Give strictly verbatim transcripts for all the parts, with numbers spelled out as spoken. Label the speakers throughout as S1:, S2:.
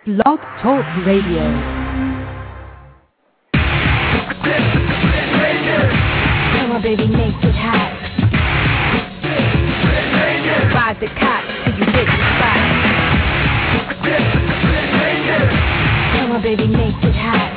S1: Blog Talk Radio.
S2: Come on, baby, make it hot. Ride the cot till you hit the spot. Come on, baby, make it hot.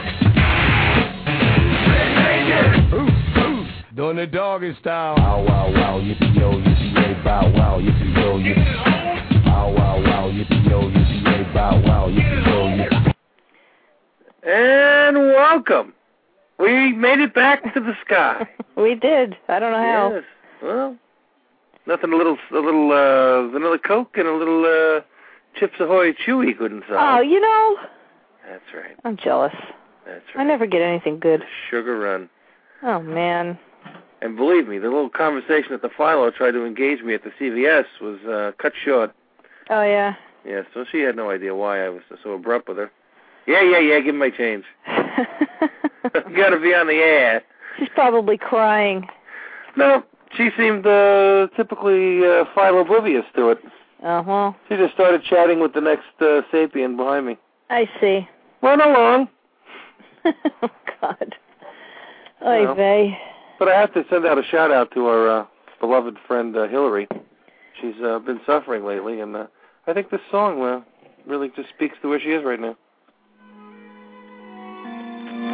S3: Doing the doggy style. Wow, wow, wow, yippee yo, yippee yay, bow wow, yippee yo, yippee. Wow, wow, wow, yippee yo, yippee yay, bow wow, yippee yo, yippee.
S4: And welcome. We made it back to the sky.
S5: We did. I don't know how.
S4: Yes. Well, nothing. A little, a little uh, vanilla Coke and a little uh, Chips Ahoy Chewy couldn't solve.
S5: Oh, you know.
S4: That's right.
S5: I'm jealous.
S4: That's right.
S5: I never get anything good.
S4: Sugar Run.
S5: Oh man.
S4: And believe me, the little conversation that the Philo tried to engage me at the C V S was uh, cut short.
S5: Oh yeah.
S4: Yeah. So she had no idea why I was so abrupt with her. Yeah, yeah, yeah. Give me my change. Got to be on the air.
S5: She's probably crying.
S4: No, she seemed uh, typically uh, Philo oblivious to it.
S5: Uh huh.
S4: She just started chatting with the next uh, sapien behind me.
S5: I see.
S4: Run along.
S5: Oh God. Oy
S4: Well,
S5: vey.
S4: But I have to send out a shout out to our uh, beloved friend uh, Hillary. She's uh, been suffering lately, and uh, I think this song uh, really just speaks to where she is right now.
S2: Oh.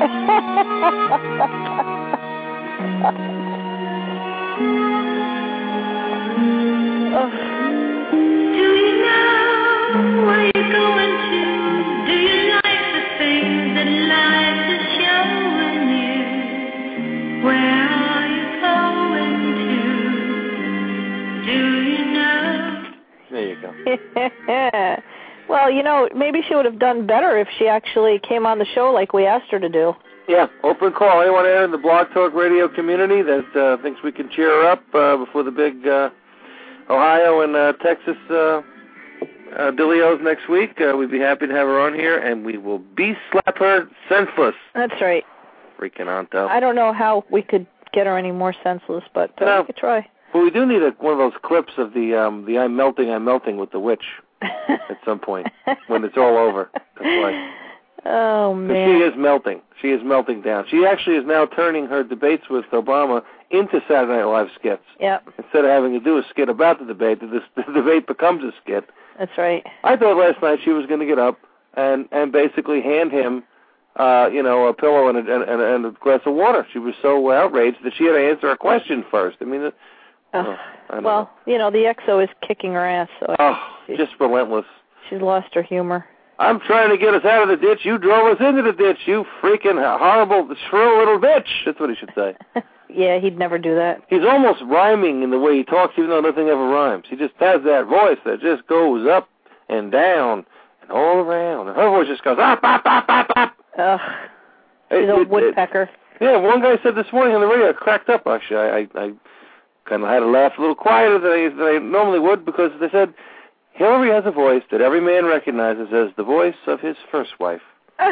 S2: Do you know where you're going to? Do you like the things that life is showing you? Where are you going to? Do you know?
S4: There you go.
S5: Well, you know, maybe she would have done better if she actually came on the show like we asked her to do.
S4: Yeah, open call. Anyone out in the Blog Talk Radio community that uh, thinks we can cheer her up uh, before the big uh, Ohio and uh, Texas uh, uh, Dilios next week, uh, we'd be happy to have her on here, and we will be-slap her senseless.
S5: That's right.
S4: Freaking Anto.
S5: I don't know how we could get her any more senseless, but uh,
S4: no.
S5: we could try.
S4: Well, we do need a, one of those clips of the um, the I'm melting, I'm melting with the witch at some point when it's all over. That's why.
S5: Oh, man.
S4: She is melting. She is melting down. She actually is now turning her debates with Obama into Saturday Night Live skits.
S5: Yep.
S4: Instead of having to do a skit about the debate, the, the debate becomes a skit.
S5: That's right.
S4: I thought last night she was going to get up and, and basically hand him, uh, you know, a pillow and a, and, and a glass of water. She was so outraged that she had to answer a question first. I mean, uh,
S5: oh,
S4: I
S5: well,
S4: know.
S5: you know, the X O is kicking her ass. So
S4: oh, just relentless.
S5: She's lost her humor.
S4: I'm trying to get us out of the ditch. You drove us into the ditch. You freaking horrible, shrill little bitch. That's what he should say.
S5: Yeah, he'd never do that.
S4: He's almost rhyming in the way he talks, even though nothing ever rhymes. He just has that voice that just goes up and down and all around. And her voice just goes up, up, up, up, up.
S5: Ugh. She's
S4: It-
S5: a
S4: it-
S5: woodpecker.
S4: it- yeah, one guy said this morning on the radio, I cracked up, actually. I, I, I kind of had to laugh a little quieter than I, than I normally would because they said, Hillary has a voice that every man recognizes as the voice of his first wife. I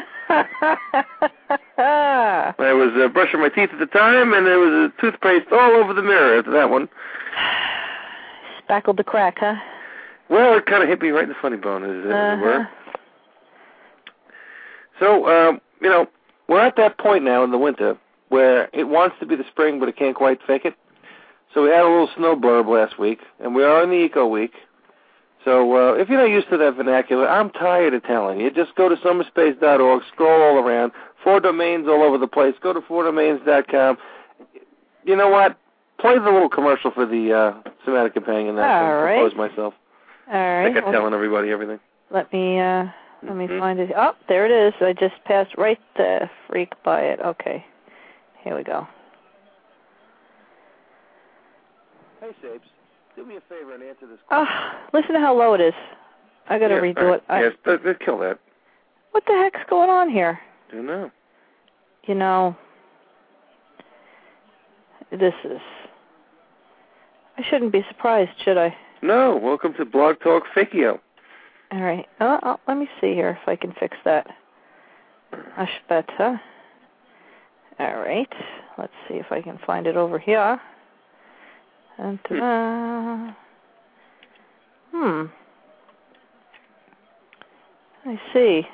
S4: was uh, brushing my teeth at the time, and there was a toothpaste all over the mirror after that one.
S5: Spackled the crack, huh?
S4: Well, it kind of hit me right in the funny bone, as, as
S5: uh-huh.
S4: it were. So, um, you know, we're at that point now in the winter where it wants to be the spring, but it can't quite fake it. So we had a little snow blurb last week, and we are in the Eco Week. So uh, if you're not used to that vernacular, I'm tired of telling you. Just go to summer space dot org, scroll all around, four domains all over the place. Go to four domains dot com. You know what? Play the little commercial for the uh, Somatic Companion that
S5: all
S4: I
S5: right.
S4: composed myself.
S5: All right.
S4: I got
S5: well,
S4: telling everybody everything.
S5: Let me uh, let me
S4: Mm-hmm.
S5: find it. Oh, there it is. I just passed right the freak by it. Okay. Here we go.
S4: Hey, Sapes. Do me a favor and answer this
S5: Oh,
S4: question.
S5: listen to how low it is. I got to
S4: yes,
S5: redo
S4: right.
S5: it. I,
S4: Yes, th- th- kill that.
S5: What the heck's going on here?
S4: Don't know.
S5: You know, this is... I shouldn't be surprised, should I?
S4: No, welcome to Blog Talk Fakio.
S5: All right. Oh, oh, let me see here if I can fix that. Ashbeta. All right. Let's see if I can find it over here. And ta-da. Hmm. I see.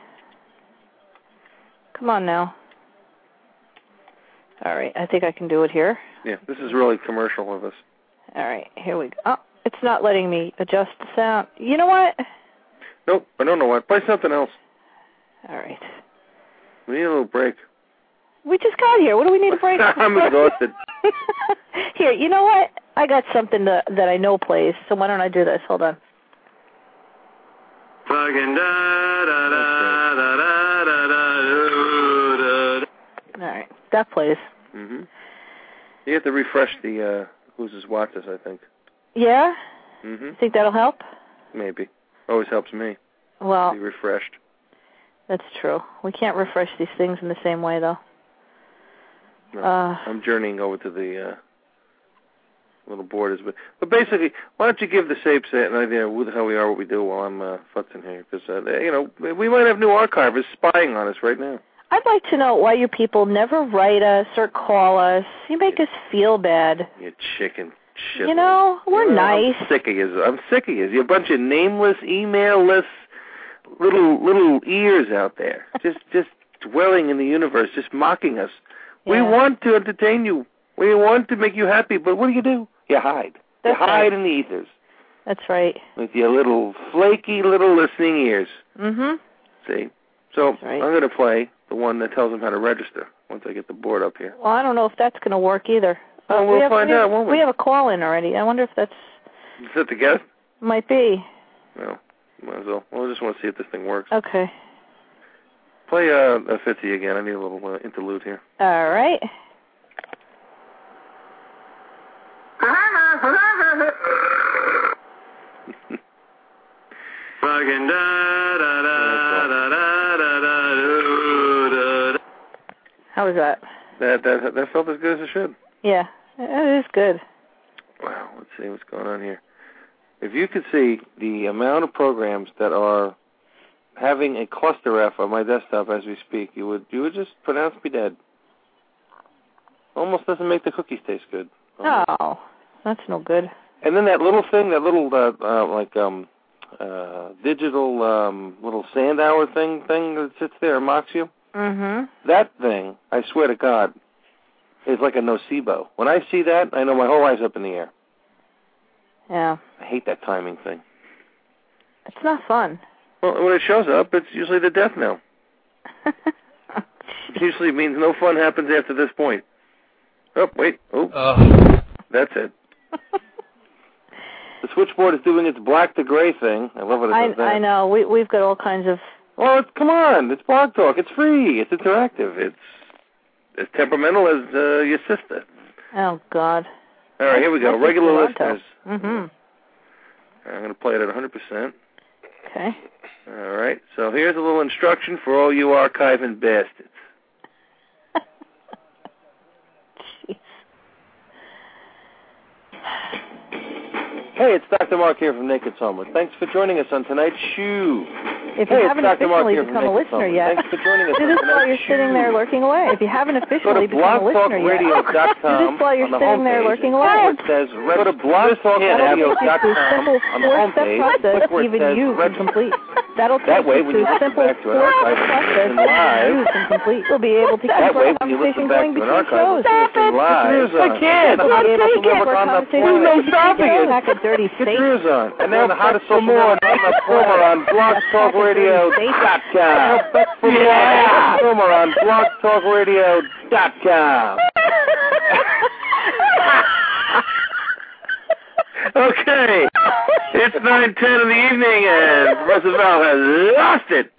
S5: Come on now. All right, I think I can do it here.
S4: Yeah, this is really commercial of us.
S5: All right, here we go. Oh, it's not letting me adjust the sound. You know what?
S4: Nope, I don't know why. Play something else.
S5: All right.
S4: We need a little break.
S5: We just got here. What do we need a break for?
S4: I'm exhausted.
S5: Here, you know what? I got something to, that I know plays, so why don't I do this? Hold on.
S1: Fucking da da da da da da da.
S5: All right, that plays.
S4: Mm-hmm. You have to refresh the uh, Who's His Watches, I think.
S5: Yeah?
S4: Mm-hmm.
S5: Think that'll help?
S4: Maybe. Always helps me.
S5: Well,
S4: be refreshed.
S5: That's true. We can't refresh these things in the same way, though.
S4: No,
S5: uh,
S4: I'm journeying over to the uh, little board. But, but basically, why don't you give the Sapes an idea of who the hell we are, what we do, while I'm uh, futzing here? Because, uh, they, you know, we might have new archivists spying on us right now.
S5: I'd like to know why you people never write us or call us. You make us feel bad.
S4: You chicken shit.
S5: You know, we're
S4: you know,
S5: nice.
S4: I'm sick of you. I'm sick of you. You're a bunch of nameless, email-less little little ears out there, just just dwelling in the universe, just mocking us.
S5: Yeah.
S4: We want to entertain you. We want to make you happy, but what do you do? You hide.
S5: That's
S4: you hide
S5: right.
S4: in the ethers.
S5: That's right.
S4: With your little flaky little listening ears.
S5: Mm-hmm.
S4: See? So
S5: right.
S4: I'm going to play the one that tells them how to register once I get the board up here.
S5: Well, I don't know if that's going to work either.
S4: Well,
S5: uh,
S4: we'll
S5: we have,
S4: find
S5: we
S4: out,
S5: have,
S4: won't we?
S5: We have a call-in already. I wonder if that's...
S4: Is that the guest?
S5: Might be.
S4: No. Might as well. Well, I just want to see if this thing works.
S5: Okay.
S4: Play uh, a Fitzy again. I need a little uh, interlude here.
S5: All right.
S1: Fucking da da da da da da da da.
S5: How was that?
S4: That that that felt as good as it should.
S5: Yeah, it is good.
S4: Wow. Let's see what's going on here. If you could see the amount of programs that are having a cluster F on my desktop as we speak, you would you would just pronounce me dead. Almost doesn't make the cookies taste good.
S5: Oh, that's no good.
S4: And then that little thing, that little uh, uh, like um uh digital um little sand hour thing thing that sits there and mocks you.
S5: Mm-hmm.
S4: That thing, I swear to God, is like a nocebo. When I see that, I know my whole life's up in the air.
S5: Yeah.
S4: I hate that timing thing.
S5: It's not fun.
S4: Well, when it shows up, it's usually the death knell. It usually means no fun happens after this point. Oh, wait. Oh,
S6: Uh.
S4: That's it. The switchboard is doing its black to gray thing. I love it. It
S5: I,
S4: does that.
S5: I know. We, we've got all kinds of...
S4: Well, it's, come on. It's Blog Talk. It's free. It's interactive. It's as temperamental as uh, your sister.
S5: Oh, God.
S4: All right, here we go.
S5: That's
S4: Regular
S5: Toronto.
S4: listeners.
S5: Mm-hmm.
S4: I'm going to play it at one hundred percent.
S5: Okay.
S4: All right. So here's a little instruction for all you archiving bastards.
S5: Jeez.
S4: Hey, it's Doctor Mark here from Naked Summer. Thanks for joining us on tonight's show.
S5: If
S4: hey,
S5: you haven't
S4: it's Doctor Mark
S5: officially
S4: here from
S5: become a
S4: Naked
S5: listener
S4: Summer.
S5: yet,
S4: Thanks for joining us
S5: do
S4: on
S5: this while you're
S4: tonight's
S5: sitting
S4: show.
S5: there lurking away. If you haven't
S4: Go
S5: officially
S4: to
S5: become a listener yet,
S4: blog talk radio dot
S5: do
S4: com
S5: this while you're
S4: on the
S5: sitting there
S4: homepage.
S5: lurking away.
S4: It says go to blog talk radio dot com
S5: simple
S4: on the
S5: four-step
S4: homepage.
S5: process
S4: Click where it
S5: even
S4: says
S5: you can
S4: register.
S5: complete. That'll
S4: That
S5: take
S4: way,
S5: you
S4: when
S5: to
S4: you
S5: a
S4: listen
S5: simple
S4: back to an
S5: four-step
S4: archive
S5: process
S4: and
S5: that
S4: live,
S5: you can complete. You'll be able to keep
S4: that way,
S5: our
S4: when you
S5: conversation
S4: listen back
S5: going
S4: to an
S5: between
S4: archive
S5: shows.
S4: and listen live, I can't.
S5: You'll be able to keep our
S4: on the
S5: conversation
S4: phone.
S5: going
S4: No stopping
S5: between
S4: it.
S5: pack of dirty
S4: Get
S5: steaks.
S4: yours on. And now the hottest for more on the former on blog talk radio dot com. For more
S6: Yeah.
S4: former on blog talk radio dot com. Okay, it's nine ten in the evening, and Professor Val has lost it.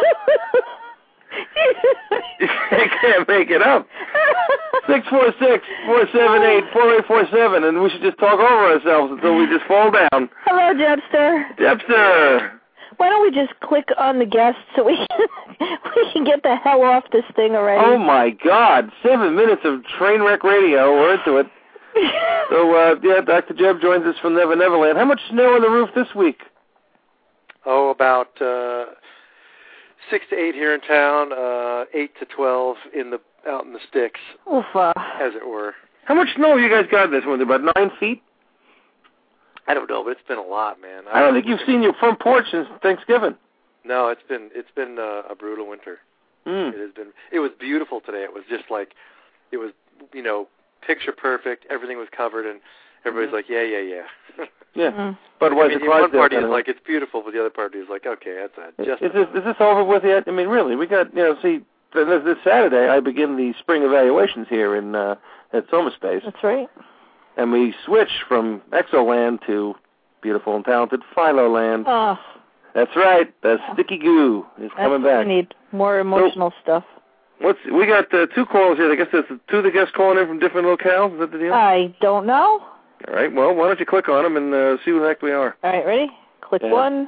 S4: I can't make it up. six four six, four seven eight, four eight four seven, and we should just talk over ourselves until we just fall down.
S5: Hello, Jebster.
S4: Jebster.
S5: Why don't we just click on the guest so we can, we can get the hell off this thing already?
S4: Oh, my God. Seven minutes of train wreck radio. We're into it. So, uh, yeah, Doctor Jeb joins us from Never Neverland. How much snow on the roof this week?
S7: Oh, about uh, six to eight here in town, uh, eight to twelve in the out in the sticks,
S5: Oof, uh,
S7: as it were.
S4: How much snow have you guys got this winter? About nine feet?
S7: I don't know, but it's been a lot, man.
S4: I don't think you've seen your front porch since Thanksgiving.
S7: No, it's been it's been uh, a brutal winter.
S4: Mm.
S7: It has been. It was beautiful today. It was just like, it was, you know, picture perfect. Everything was covered, and everybody's mm-hmm. like, yeah, yeah, yeah.
S4: Yeah.
S5: Mm.
S4: But
S7: I mean, one party is
S4: anyway.
S7: like, it's beautiful, but the other party is like, okay, that's that. Just
S4: is this is this over with yet? I mean, really, we got you know. See, this, this Saturday I begin the spring evaluations here in uh, at Soma Space.
S5: That's right.
S4: And we switch from Exoland to beautiful and talented Philoland.
S5: Oh.
S4: That's right. The sticky goo is
S5: That's
S4: coming
S5: what
S4: back.
S5: We need more emotional so, stuff.
S4: What's we got uh, two calls here. I guess there's two of the guests calling in from different locales. Is that the deal?
S5: I don't know.
S4: All right. Well, why don't you click on them and uh, see who the heck we are?
S5: All right. Ready? Click
S4: yeah.
S5: one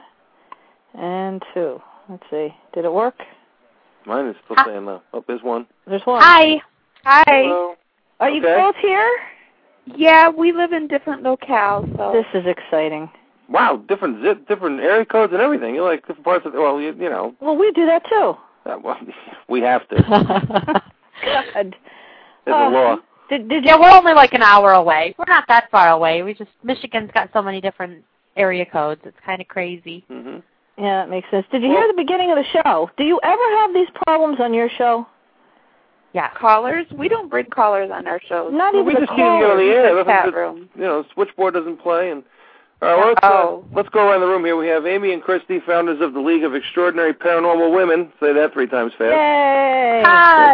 S5: and two. Let's see. Did it work?
S4: Mine is still
S6: Hi.
S4: saying no. Oh, there's one.
S5: There's one.
S6: Hi. Hi.
S7: Hello.
S5: Are you
S4: Okay.
S5: both here?
S6: Yeah, we live in different locales, so.
S5: This is exciting.
S4: Wow, different zip, different area codes and everything. You like different parts of the, well, you, you know.
S5: Well, we do that too.
S4: Uh, well, we have to.
S5: God.
S4: There's
S5: Uh,
S4: a law.
S5: Did, did
S6: Yeah,
S5: you?
S6: we're only like an hour away. We're not that far away. We just, Michigan's got so many different area codes. It's kind of crazy.
S4: Mm-hmm.
S5: Yeah, that makes sense. Did you
S4: Well,
S5: hear the beginning of the show? Do you ever have these problems on your show?
S6: Yeah.
S8: Callers? We don't bring callers on our shows.
S5: Not
S4: Well,
S5: even
S4: we
S5: the
S4: just can't get on the
S5: callers.
S4: air.
S8: The
S4: That's
S8: chat
S4: the-
S8: room.
S4: You know, switchboard doesn't play. And all right, well, let's,
S8: Oh.
S4: uh, let's go around the room here. We have Amy and Christy, founders of the League of Extraordinary Paranormal Women. Say that three times fast.
S5: Yay!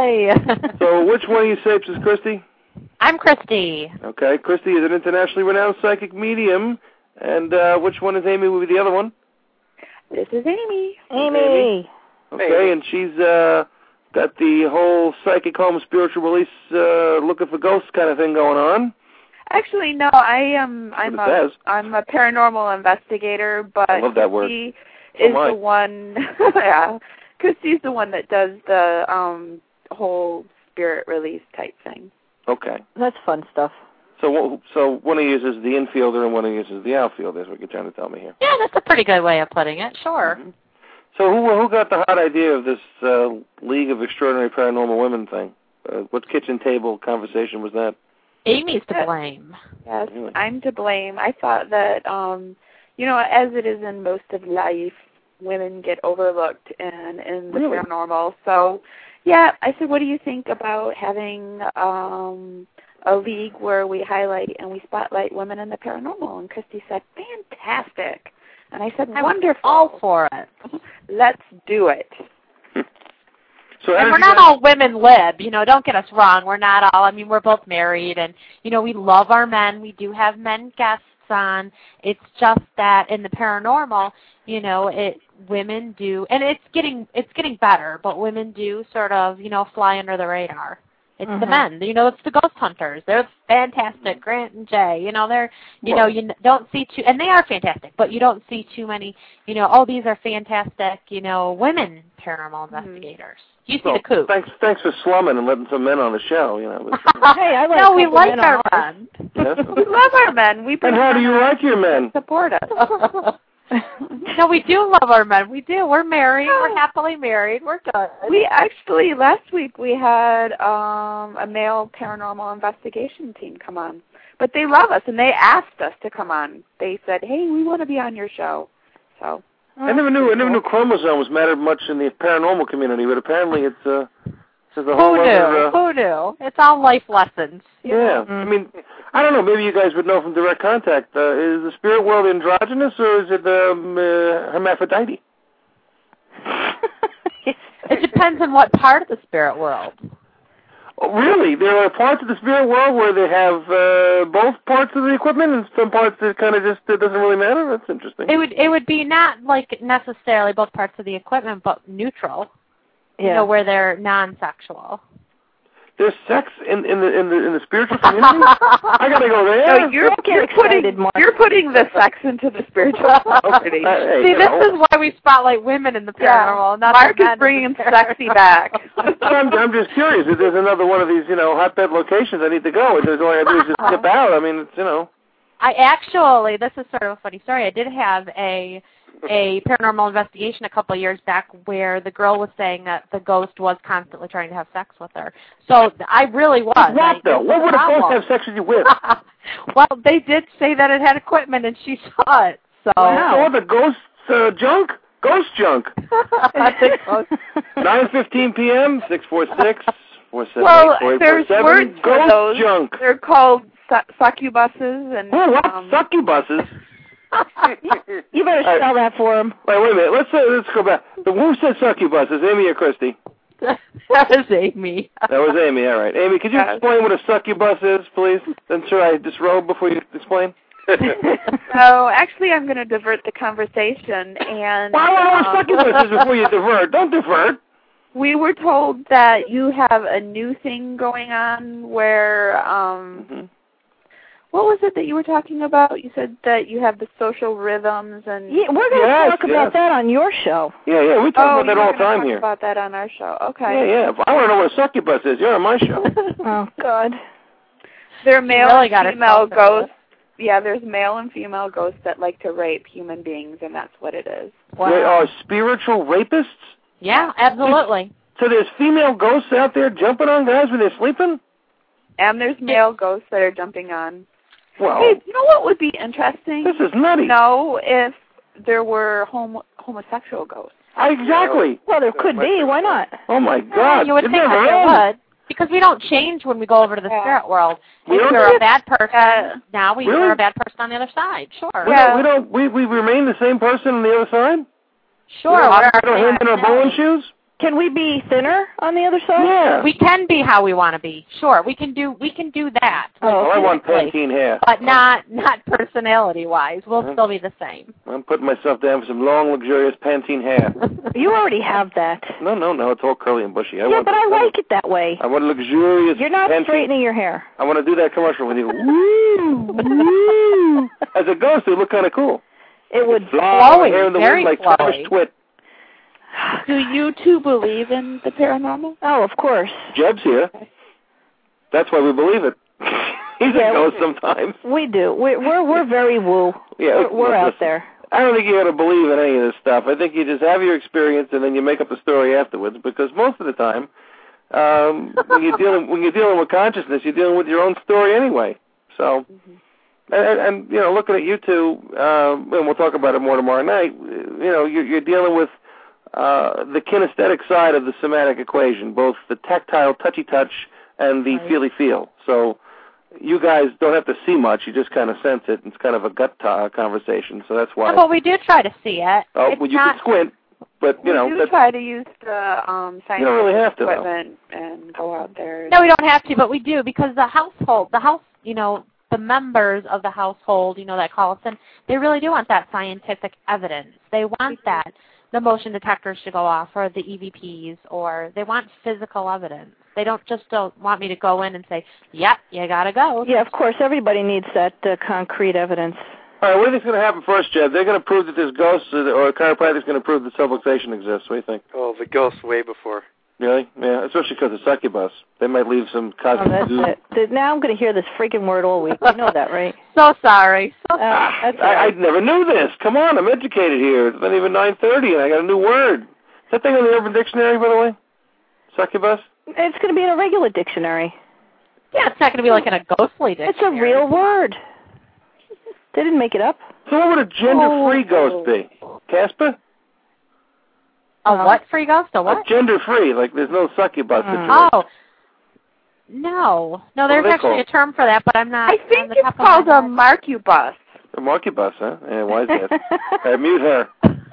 S6: Hi.
S4: So which one of you sapes is Christy?
S6: I'm Christy.
S4: Okay, Christy is an internationally renowned psychic medium. And uh, which one is Amy? Will be the other one?
S8: This is Amy.
S5: Amy.
S4: Amy. Okay, and she's uh, got the whole psychic home spiritual release uh, looking for ghosts kind of thing going on.
S8: Actually, no, I am. I'm
S4: That's what it
S8: a.
S4: says.
S8: I'm a paranormal investigator, but
S4: I love that word.
S8: Christy
S4: So
S8: is
S4: am I.
S8: the one. Yeah, Christy's the one that does the um whole spirit release type thing.
S4: Okay.
S5: That's fun stuff.
S4: So, so one of you is the infielder and one of you is the outfielder. Is what you're trying to tell me here.
S6: Yeah, that's a pretty good way of putting it. Sure.
S4: Mm-hmm. So, who who got the hot idea of this uh, League of Extraordinary Paranormal Women thing? Uh, what kitchen table conversation was that?
S6: Amy's to blame.
S8: Yes,
S4: Really?
S8: I'm to blame. I thought that, um, you know, as it is in most of life, women get overlooked in, in the
S4: Really?
S8: paranormal. So, yeah, I said, what do you think about having um, a league where we highlight and we spotlight women in the paranormal? And Christy said, fantastic. And I said,
S6: I'm
S8: wonderful.
S6: all for it.
S8: Let's do it.
S4: So, how
S6: And
S4: did
S6: we're
S4: you
S6: not
S4: guys-
S6: all women lib, you know, don't get us wrong. We're not all, I mean, we're both married and, you know, we love our men. We do have men guests on. It's just that in the paranormal, you know, it women do, and it's getting it's getting better, but women do sort of, you know, fly under the radar. It's
S5: Mhm.
S6: the men, you know, it's the ghost hunters. They're fantastic, Grant and Jay. You know, they're, you know,
S4: Well-
S6: you n- don't see too, and they are fantastic, but you don't see too many, you know, oh, these are fantastic, you know, women paranormal investigators. You see
S4: Well,
S6: the coup.
S4: thanks, thanks for slumming and letting some men on the show. You know.
S5: Hey, I like
S6: no, we
S5: a couple
S6: like
S5: men on
S6: our
S5: ours.
S6: men.
S4: Yes.
S8: We love our men. We bring
S4: And how do
S8: them
S4: you
S8: on
S4: like your men?
S8: to support us.
S6: No, we do love our men. We do. We're married. We're happily married. We're good.
S8: We actually, last week, we had um, a male paranormal investigation team come on. But they love us, and they asked us to come on. They said, hey, we want to be on your show. So
S4: I never knew. I never knew chromosomes mattered much in the paranormal community, but apparently it's uh, it's a whole
S6: Who knew?
S4: other. Uh,
S6: Who knew? It's all life lessons. you
S4: yeah,
S6: know?
S4: I mean, I don't know. Maybe you guys would know from direct contact. Uh, is the spirit world androgynous or is it um, uh, hermaphrodite?
S6: It depends on what part of the spirit world.
S4: Oh, really? There are parts of the spirit world where they have uh, both parts of the equipment, and some parts that kind of just it doesn't really matter. That's interesting.
S6: It would it would be not like necessarily both parts of the equipment, but neutral.
S5: Yeah.
S6: You know, where they're non-sexual.
S4: There's sex in in the in the in the spiritual community. I gotta go there.
S8: no, you're,
S5: Don't get
S8: you're,
S5: excited,
S8: putting,
S5: Mark.
S8: you're putting the sex into the spiritual property.
S4: Hey,
S6: See,
S4: you
S6: this
S4: know.
S6: is why we spotlight women in the paranormal. Not
S8: Mark
S6: the
S8: is
S6: men in
S8: bringing
S6: the
S8: sexy
S6: paranormal.
S8: back.
S4: I'm, I'm just curious if there's another one of these, you know, hotbed locations I need to go. If there's all I do is just skip out. I mean, it's, you know.
S6: I actually, this is sort of a funny story. I did have a a paranormal investigation a couple of years back where the girl was saying that the ghost was constantly trying to have sex with her. So I really was.
S4: What
S6: I,
S4: though? What would a ghost have sex with you with?
S6: Well, they did say that it had equipment and she saw it. So
S4: You saw the ghost's uh, junk? Ghost Junk. nine fifteen p.m., six four six, four seven
S8: Well,
S4: eight, four eight four
S8: there's
S4: seven.
S8: words for
S4: Ghost
S8: those.
S4: Junk.
S8: They're called su- succubuses and.
S4: Oh, what?
S8: Um,
S4: Succubuses?
S5: You better
S4: All right.
S5: spell that for him.
S4: Wait, wait a minute. Let's, uh, let's go back. The who said succubuses, Amy or Christy?
S6: That was Amy.
S4: That was Amy, all right. Amy, could you
S8: Yes.
S4: explain what a succubus is, please? Then should I disrobe before you explain?
S8: So actually, I'm going to divert the conversation, and
S4: Well, I want to know what
S8: um,
S4: succubus is before you divert. Don't divert.
S8: we were told that you have a new thing going on where. Um,
S4: Mm-hmm.
S8: What was it that you were talking about? You said that you have the social rhythms and.
S5: Yeah, we're going to
S4: Yes,
S5: talk about
S4: yes.
S5: that on your show.
S4: Yeah, yeah, we talk
S8: Oh,
S4: about that
S8: you
S4: all
S8: were
S4: the
S8: gonna
S4: time
S8: talk
S4: here.
S8: about that on our show.
S4: Yeah,
S8: Okay.
S4: yeah. I want to know what a succubus is. You're on my show.
S5: Oh, God.
S8: They're male
S6: really
S8: and
S6: got
S8: female
S6: herself into
S8: ghosts. Yeah, there's male and female ghosts that like to rape human beings, and that's what it is.
S5: Wow.
S4: They are spiritual rapists?
S6: Yeah, absolutely.
S4: So there's female ghosts out there jumping on guys when they're sleeping?
S8: And there's male ghosts that are jumping on.
S4: Well,
S8: Hey, you know what would be interesting?
S4: this is nutty.
S8: No, if there were homo- homosexual ghosts.
S4: Exactly.
S5: Well, there could be. Why not?
S4: Oh, my
S6: Yeah,
S4: God.
S6: you would
S4: It
S6: think
S4: never
S6: that
S4: ends.
S6: there would. Because we don't change when we go over to the
S8: Yeah.
S6: spirit world.
S4: We
S6: If
S4: don't
S6: you're
S4: do
S6: a bad person,
S8: Uh,
S6: now we
S4: really?
S6: are a bad person on the other side. Sure.
S4: We
S8: Yeah.
S4: don't, we don't, we, we remain the same person on the other side?
S6: Sure.
S4: We don't,
S6: we're
S4: we don't
S6: our
S4: hand in our
S6: same
S4: bowling
S6: personality.
S4: shoes?
S5: Can we be thinner on the other side?
S4: Yeah.
S6: We can be how we want to be. Sure. We can do we can do that.
S5: Oh,
S4: Well, I want
S6: physically,
S4: Pantene hair.
S6: But not not personality wise. We'll
S4: Mhm.
S6: still be the same.
S4: I'm putting myself down for some long, luxurious Pantene hair.
S5: You already have that.
S4: No, no, no. It's all curly and bushy. I
S5: Yeah,
S4: want,
S5: but I like it that way.
S4: I want luxurious
S5: You're not
S4: Pantene.
S5: straightening your hair.
S4: I want to do that commercial with you. Woo, woo. As a ghost, it would look kind of cool.
S5: It would.
S4: Fly hair in the
S6: very
S4: wind like
S6: flowy.
S4: Travis Twit.
S8: Do you two believe in the paranormal?
S5: Oh, of course.
S4: Jeb's here. That's why we believe it. He's
S5: Yeah,
S4: a ghost
S5: we-
S4: sometimes.
S5: We do. We're we're, we're very woo.
S4: Yeah,
S5: We're, we're out
S4: listen,
S5: there.
S4: I don't think you got to believe in any of this stuff. I think you just have your experience and then you make up a story afterwards. Because most of the time, um, when you're dealing when you're dealing with consciousness, you're dealing with your own story anyway. So,
S8: Mm-hmm.
S4: and, and you know, looking at you two, um, and we'll talk about it more tomorrow night. You know, you're, you're dealing with uh, the kinesthetic side of the somatic equation, both the tactile, touchy touch, and the
S6: Right.
S4: feely feel. So. You guys don't have to see much. You just kind of sense it. It's kind of a gut uh, conversation, so that's why.
S6: Yeah, but we do try to see it.
S4: Oh,
S6: it's
S4: well, you
S6: not,
S4: can squint, but, you
S8: we
S4: know.
S8: do
S4: That's,
S8: try to use the um, scientific
S4: You don't really have to, though.
S8: equipment and go out there.
S6: No, we don't have to, but we do because the household, the house, you know, the members of the household, you know, that call us in, they really do want that scientific evidence. They want that the motion detectors to go off or the E V Ps, or they want physical evidence. They don't just don't want me to go in and say, yep, you got to go.
S5: Yeah, of course. Everybody needs that uh, concrete evidence.
S4: all right, what do you think's going to happen first, Jeb? They're going to prove that there's ghosts, or or a chiropractor's going to prove that subluxation exists. What do you think?
S7: Oh, the ghost way before.
S4: Really? Yeah, especially because of succubus. They might leave some cosmic
S5: Oh, that's
S4: goo.
S5: it. Th- Now I'm going to hear this freaking word all week. You know that, right?
S6: So sorry. So
S5: Uh,
S4: Ah,
S5: that's all
S4: I, I
S5: right.
S4: never knew this. Come on, I'm educated here. It's not even nine thirty, and I got a new word. Is that thing in the Urban Dictionary, by the way? Succubus?
S5: It's going to be in a regular dictionary.
S6: yeah, it's not going to be like in a ghostly dictionary.
S5: It's a real word. They didn't make it up.
S4: So what would a gender-free
S8: Oh.
S4: ghost be? Casper?
S6: A what free ghost? A what?
S4: A gender-free, like there's no succubus
S5: Mm.
S4: situation.
S6: Oh. No. No, there's
S4: they
S6: actually
S4: called?
S6: a term for that, but I'm not
S8: I
S6: on
S8: think
S6: the
S8: it's
S6: top
S8: called
S6: of
S8: a
S6: my head.
S8: marcubus.
S4: A monkey bus, huh? Yeah, why is that? Hey, mute her.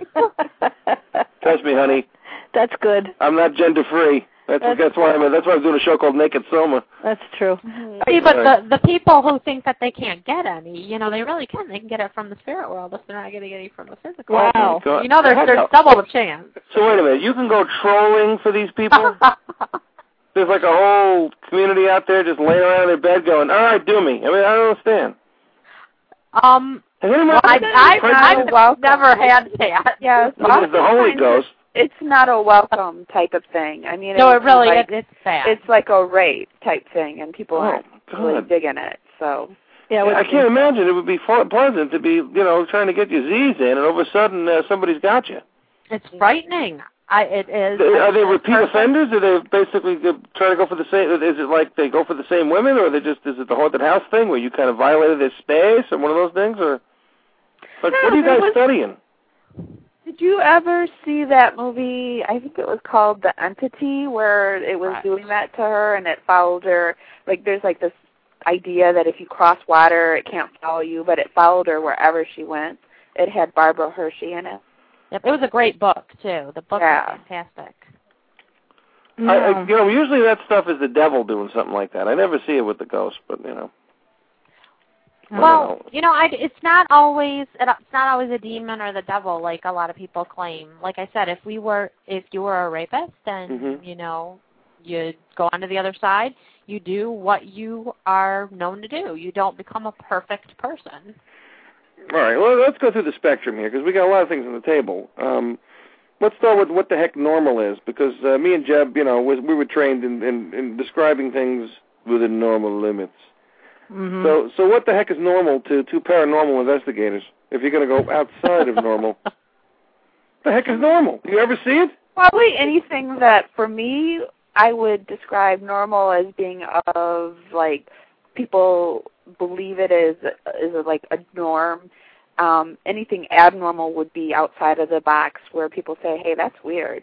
S4: Trust me, honey.
S5: That's good.
S4: I'm not gender-free. That's,
S5: That's-
S4: that's why I'm. That's why I'm doing a show called Naked Soma.
S5: That's true.
S6: See, but
S4: Right.
S6: the the people who think that they can't get any, you know, they really can. They can get it from the spirit world if they're not going to get any from the physical.
S5: Wow.
S4: Oh, my God.
S6: You know, there's
S4: What
S6: there's
S4: the-
S6: double the chance.
S4: So wait a minute. You can go trolling for these people. There's like a whole community out there just laying around in their bed going, "All right, do me." I mean, I don't understand.
S6: um,
S4: Has anyone
S6: well, I, I,
S8: Not
S6: I've
S8: welcome.
S6: never had that.
S8: Yes,
S4: This is the Holy
S8: oftentimes
S4: Ghost.
S8: It's not a welcome type of thing. I mean,
S6: No,
S8: it's
S6: it really
S8: like,
S6: it, it's sad.
S8: it's like a rape type thing, and people
S4: Oh,
S8: aren't really
S4: God.
S8: digging it. So
S5: Yeah,
S4: I can't imagine it would be fu- pleasant to be, you know, trying to get your Z's in, and all of a sudden uh, somebody's got you.
S6: It's frightening. I it is.
S4: Are they
S6: a
S4: repeat
S6: person-
S4: offenders? Are they basically uh, trying to go for the same? Is it like they go for the same women, or are they just is it the haunted house thing where you kind of violated their space, or one of those things, or like
S8: No,
S4: what are you
S8: there
S4: guys
S8: was-
S4: studying?
S8: Did you ever see that movie? I think it was called The Entity, where it was
S6: right.
S8: doing that to her, and it followed her. Like, there's like this idea that if you cross water, it can't follow you, but it followed her wherever she went. It had Barbara Hershey in it.
S6: Yep, it was a great book too. The book
S8: Yeah.
S6: was fantastic.
S4: I, I, you know, usually that stuff is the devil doing something like that. I never see it with the ghost, but you know. I
S6: Well,
S4: don't know.
S6: you know, I, it's not always it's not always a demon or the devil like a lot of people claim. Like I said, if we were if you were a rapist, then
S4: Mhm.
S6: you know you go on to the other side. You do what you are known to do. You don't become a perfect person.
S4: All right, well, let's go through the spectrum here, because we got a lot of things on the table. Um, let's start with what the heck normal is, because uh, me and Jeb, you know, we, we were trained in, in, in describing things within normal limits.
S5: Mm-hmm.
S4: So, so what the heck is normal to two paranormal investigators? If you're going to go outside of normal, the heck is normal? Do you ever see it?
S8: Probably anything that, for me, I would describe normal as being of, like, people believe it is, is like a norm. Um, anything abnormal would be outside of the box where people say, hey, that's weird.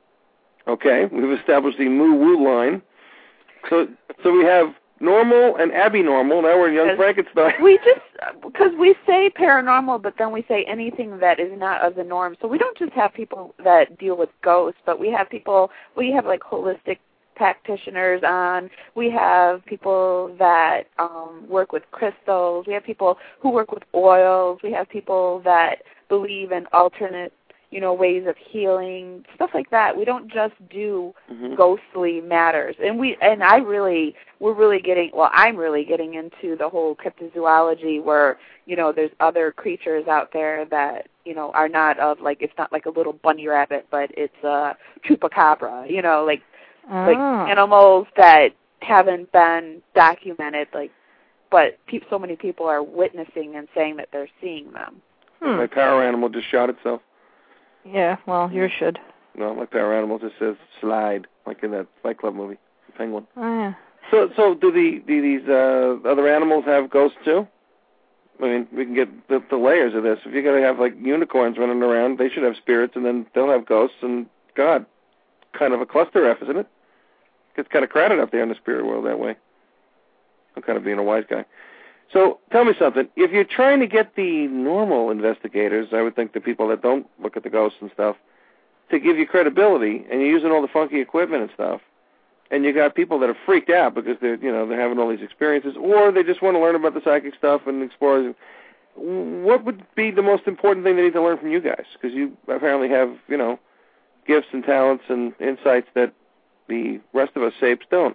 S4: Okay, we've established the moo-woo line. So, so we have normal and abnormal. Now we're in Young Frankenstein.
S8: We just, because we say paranormal, but then we say anything that is not of the norm. So we don't just have people that deal with ghosts, but we have people, we have like holistic practitioners on. We have people that um, work with crystals. We have people who work with oils. We have people that believe in alternate, you know, ways of healing, stuff like that. We don't just do
S4: Mhm.
S8: ghostly matters. And we and I really we're really getting well, I'm really getting into the whole cryptozoology where, you know, there's other creatures out there that, you know, are not of like it's not like a little bunny rabbit, but it's a chupacabra, you know, like
S5: Ah.
S8: like animals that haven't been documented, like but pe- so many people are witnessing and saying that they're seeing them.
S5: Hmm.
S4: My power animal just shot itself.
S5: Yeah, well, yours should.
S4: No, my power animal just says slide, like in that Fight Club movie, Penguin.
S5: Oh, yeah.
S4: So, so do the do these uh, other animals have ghosts too? I mean, we can get the, the layers of this. If you're gonna have like unicorns running around, they should have spirits, and then they'll have ghosts. And God, kind of a cluster F, isn't it? Gets kind of crowded up there in the spirit world that way. I'm kind of being a wise guy. So tell me something. If you're trying to get the normal investigators, I would think the people that don't look at the ghosts and stuff, to give you credibility, and you're using all the funky equipment and stuff, and you got people that are freaked out because they're, you know, they're having all these experiences, or they just want to learn about the psychic stuff and explore. What would be the most important thing they need to learn from you guys? Because you apparently have, you know, gifts and talents and insights that the rest of us sapes don't.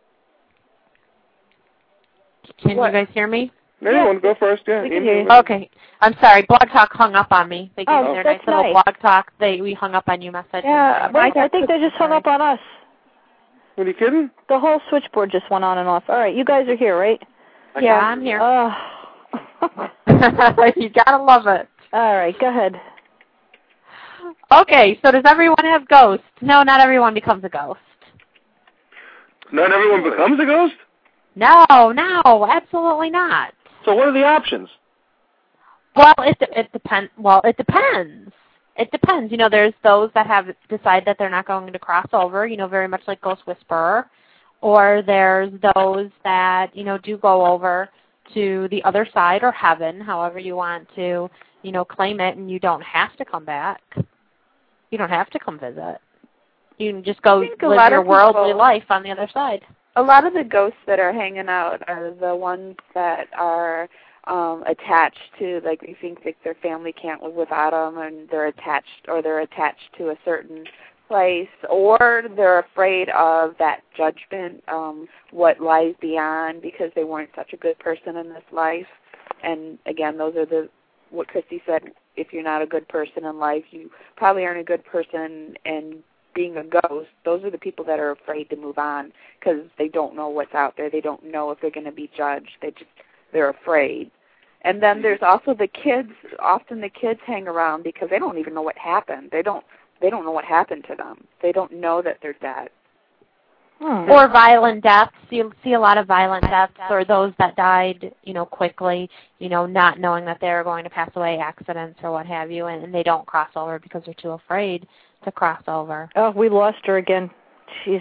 S6: Can
S8: What?
S6: you guys hear me?
S4: Anyone,
S5: Yeah.
S4: go first, yeah.
S5: We can
S4: Amy,
S5: hear you.
S6: Okay. I'm sorry. Blog Talk hung up on me. They gave
S5: Oh,
S6: me their
S5: that's
S6: nice little
S5: nice.
S6: Blog Talk. They we hung up on you message.
S8: Yeah,
S5: Well,
S8: I
S5: I think they just hung up on us.
S4: What, are you kidding?
S5: The whole switchboard just went on and off. All right, you guys are here, right?
S6: Yeah, I'm here.
S5: Oh.
S6: You gotta love it.
S5: All right, go ahead.
S6: Okay, so does everyone have ghosts? No, not everyone becomes a ghost.
S4: Not everyone becomes a ghost?
S6: No, no, absolutely not.
S4: So what are the options?
S6: Well, it it depends. Well, it depends. It depends. You know, there's those that have decided that they're not going to cross over. You know, very much like Ghost Whisperer, or there's those that you know do go over to the other side or heaven, however you want to, you know, claim it, and you don't have to come back. You don't have to come visit. You can just go
S8: I think a
S6: live
S8: lot
S6: your
S8: of
S6: worldly
S8: people-
S6: life on the other side.
S8: A lot of the ghosts that are hanging out are the ones that are um, attached to, like, they think that their family can't live without them, and they're attached, or they're attached to a certain place, or they're afraid of that judgment, um, what lies beyond, because they weren't such a good person in this life. And again, those are the what Christy said. If you're not a good person in life, you probably aren't a good person in being a ghost. Those are the people that are afraid to move on because they don't know what's out there. They don't know if they're going to be judged. They just they're afraid. And then there's also the kids. Often the kids hang around because they don't even know what happened. They don't they don't know what happened to them. They don't know that they're dead.
S5: Hmm.
S6: Or violent deaths. You see a lot of violent deaths, or those that died, you know, quickly, you know, not knowing that they were going to pass away, accidents or what have you, and, and they don't cross over because they're too afraid to cross over.
S5: Oh, we lost her again. Jeez.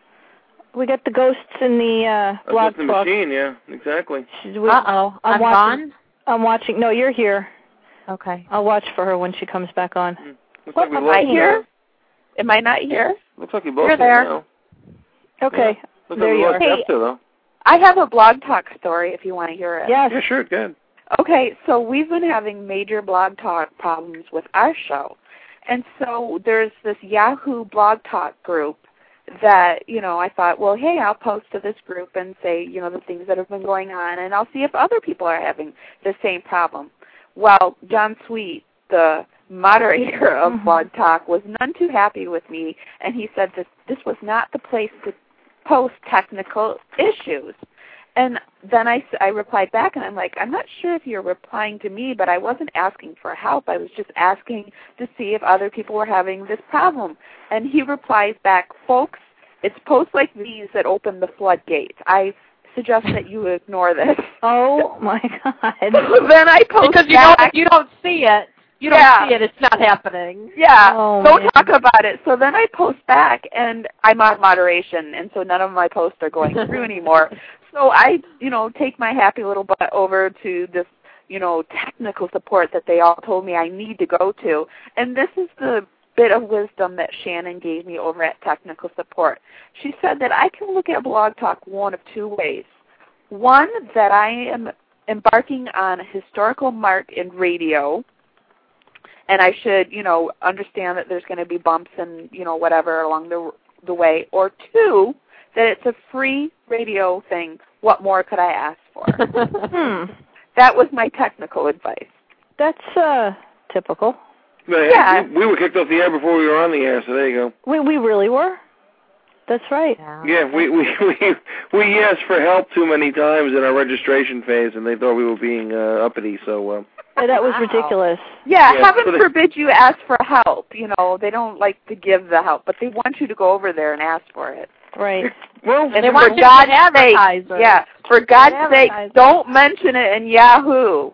S5: We got the ghosts in the uh, blog
S4: That's the
S5: talk.
S4: machine, yeah, exactly.
S6: Uh-oh, I'm,
S5: I'm
S6: gone?
S5: I'm watching. No, you're here.
S6: Okay.
S5: I'll watch for her when she comes back on.
S4: Mm. Looks
S8: What,
S4: like we
S8: am
S4: lost
S8: I
S4: you
S8: here?
S4: now.
S8: Am I not here?
S4: Looks like you both
S6: You're
S4: here
S6: there.
S4: now.
S5: Okay.
S4: Yeah. Looks
S5: There
S4: like we
S5: you
S4: lost
S5: are.
S8: Hey.
S4: Esther, though.
S8: I have a blog talk story if you want to hear it.
S5: Yes.
S4: Yeah, sure, go ahead.
S8: Okay, so we've been having major blog talk problems with our show. And so there's this Yahoo blog talk group that, you know, I thought, well, hey, I'll post to this group and say, you know, the things that have been going on, and I'll see if other people are having the same problem. Well, John Sweet, the moderator of
S5: Mm-hmm.
S8: Blog Talk, was none too happy with me, and he said that this was not the place to post technical issues. And then I, I replied back, and I'm like, I'm not sure if you're replying to me, but I wasn't asking for help. I was just asking to see if other people were having this problem. And he replies back, folks, it's posts like these that open the floodgates. I suggest that you ignore this.
S5: Oh, my God.
S8: Then I post
S6: Because you
S8: back.
S6: don't, if you don't see it, you don't
S8: Yeah.
S6: see it, it's not happening.
S8: Yeah,
S5: Oh,
S8: don't
S5: man.
S8: talk about it. So then I post back, and I'm on moderation, and so none of my posts are going through anymore. So I, you know, take my happy little butt over to this, you know, technical support that they all told me I need to go to. And this is the bit of wisdom that Shannon gave me over at technical support. She said that I can look at Blog Talk one of two ways. One, that I am embarking on a historical mark in radio, and I should, you know, understand that there's going to be bumps and, you know, whatever along the the way. Or two, that it's a free radio thing. What more could I ask for?
S5: Hmm.
S8: That was my technical advice.
S5: That's uh typical.
S4: But,
S8: Yeah.
S4: We, we were kicked off the air before we were on the air, so there you go.
S5: We we really were. That's right.
S6: Yeah.
S4: Yeah, we we we we asked for help too many times in our registration phase, and they thought we were being uh, uppity. So uh,
S5: Yeah, that was
S6: Wow.
S5: ridiculous.
S8: Yeah,
S4: Yeah,
S8: heaven
S4: so they-
S8: forbid you ask for help. You know, they don't like to give the help, but they want you to go over there and ask for it.
S5: Right.
S4: well,
S8: And
S6: They
S8: for
S6: want you to
S8: God's
S6: advertise
S8: sake,
S6: it.
S8: yeah, for God's sake,
S6: advertise it.
S8: don't mention it in Yahoo.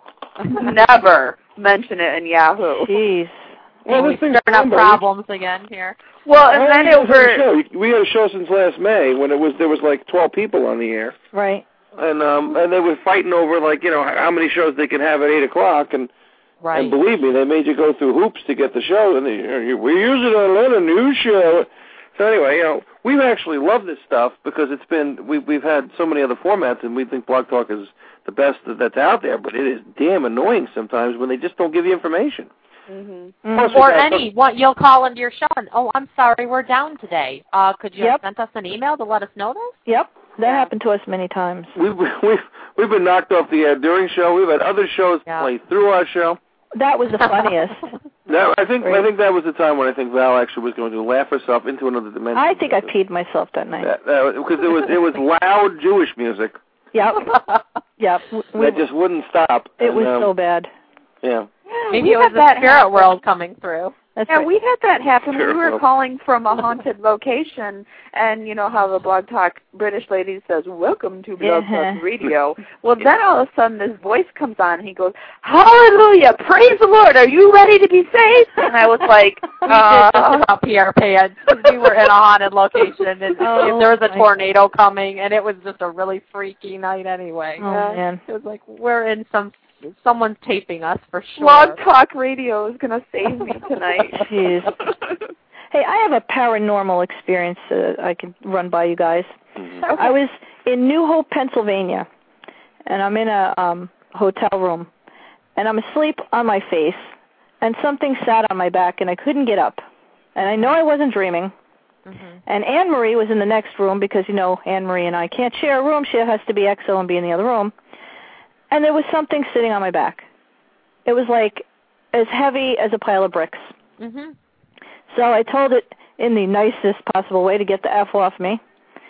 S8: Never mention it in Yahoo.
S5: Jeez.
S4: well,
S6: We're
S4: this thing's
S6: starting up
S4: remember,
S6: problems again here.
S8: Well,
S4: How
S8: and
S4: long
S8: then
S4: have
S8: it
S4: you had a
S8: over.
S4: show? We had a show since last May when it was there was like twelve people on the air,
S5: Right.
S4: and um and they were fighting over like you know how many shows they could have at eight o'clock, and
S6: Right.
S4: and believe me, they made you go through hoops to get the show, and they, we use it on Atlanta News Show. So anyway, you know, we've actually loved this stuff because it's been we we've had so many other formats, and we think Blog Talk is the best that's out there. But it is damn annoying sometimes when they just don't give you information.
S8: Mm-hmm.
S4: Plus, we
S6: Or
S4: got-
S6: any, what you'll call into your show and, oh, I'm sorry, we're down today. Uh, could you
S5: Yep.
S6: have sent us an email to let us know this?
S5: Yep. That
S8: Yeah.
S5: happened to us many times.
S4: We've we've we've been knocked off the air during show. We've had other shows
S6: Yeah.
S4: play through our show.
S5: That was the funniest.
S4: That, I think I
S5: Right.
S4: think that was the time when I think Val actually was going to laugh herself into another dimension.
S5: I think I peed myself that night.
S4: because it was it was loud Jewish music
S5: Yep. Yep. We,
S4: that just wouldn't stop.
S5: it
S4: And,
S5: was
S4: um,
S5: so bad.
S4: Yeah.
S6: Maybe
S8: we
S6: it was
S8: had
S6: the
S8: that
S6: spirit
S8: happen.
S6: world coming through.
S5: That's
S8: Yeah,
S5: right.
S8: we had that happen.
S4: Sure,
S8: We were
S4: well.
S8: calling from a haunted location, and you know how the Blog Talk British lady says, "Welcome to Blog
S5: Yeah.
S8: Talk Radio." Well, then all of a sudden this voice comes on, and he goes, "Hallelujah! Praise the Lord! Are you ready to be saved?" And I was like,
S6: We did
S8: uh,
S6: just about pee our pants. We were in a haunted location, and
S5: Oh,
S6: there was a
S5: my
S6: tornado coming, and it was just a really freaky night anyway.
S5: Oh, man.
S6: It was like, we're in some, someone's taping us for sure.
S8: Blog Talk Radio is going to save me tonight.
S5: Jeez. Hey, I have a paranormal experience uh, I can run by you guys. I was in New Hope, Pennsylvania, and I'm in a um, hotel room, and I'm asleep on my face, and something sat on my back, and I couldn't get up. And I know I wasn't dreaming.
S6: Mm-hmm.
S5: And Anne-Marie was in the next room because, you know, Anne-Marie and I can't share a room. She has to be X O and be in the other room. And there was something sitting on my back. It was like as heavy as a pile of bricks.
S6: Mm-hmm.
S5: So I told it in the nicest possible way to get the F off me.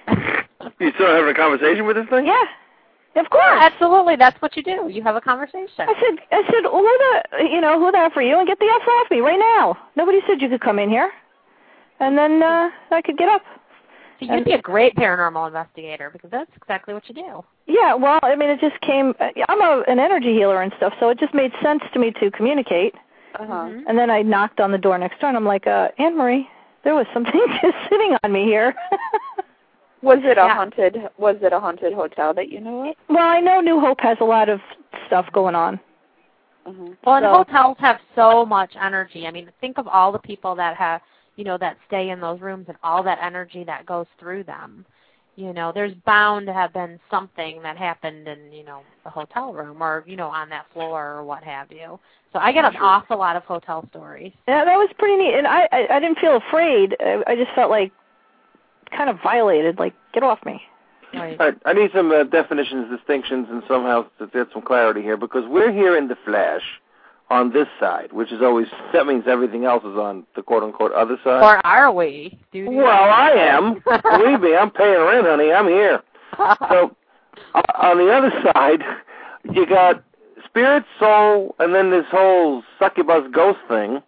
S4: You still having a conversation with this thing?
S5: Yeah, of course.
S6: Absolutely, that's what you do. You have a conversation.
S5: I said, I said, who the, you know, who the F are you? And get the F off me right now. Nobody said you could come in here. And then uh, I could get up.
S6: So you'd be a great paranormal investigator because that's exactly what you do.
S5: Yeah, well, I mean, it just came, I'm a, an energy healer and stuff, so it just made sense to me to communicate.
S8: Uh-huh.
S6: Mm-hmm.
S5: And then I knocked on the door next door, and I'm like, uh, Anne Marie, there was something just sitting on me here.
S8: Was it a
S6: Yeah.
S8: haunted, was it a haunted hotel that you know of?
S5: Well, I know New Hope has a lot of stuff going on.
S8: Uh-huh.
S6: Well, and
S5: So-
S6: hotels have so much energy. I mean, think of all the people that have, you know, that stay in those rooms and all that energy that goes through them. You know, there's bound to have been something that happened in, you know, the hotel room or, you know, on that floor or what have you. So I get an
S7: Sure.
S6: awful lot of hotel stories.
S5: Yeah, that was pretty neat. And I, I, I didn't feel afraid. I, I just felt like kind of violated, like, get off me.
S6: Right.
S4: All right, I need some uh, definitions, distinctions, and somehow to get some clarity here, because we're here in the flesh on this side, which is always, that means everything else is on the quote-unquote other side.
S6: Or are we? Do
S4: Well, I am. Believe me, I'm paying rent, honey. I'm here. So, uh, on the other side, you got spirit, soul, and then this whole succubus ghost thing.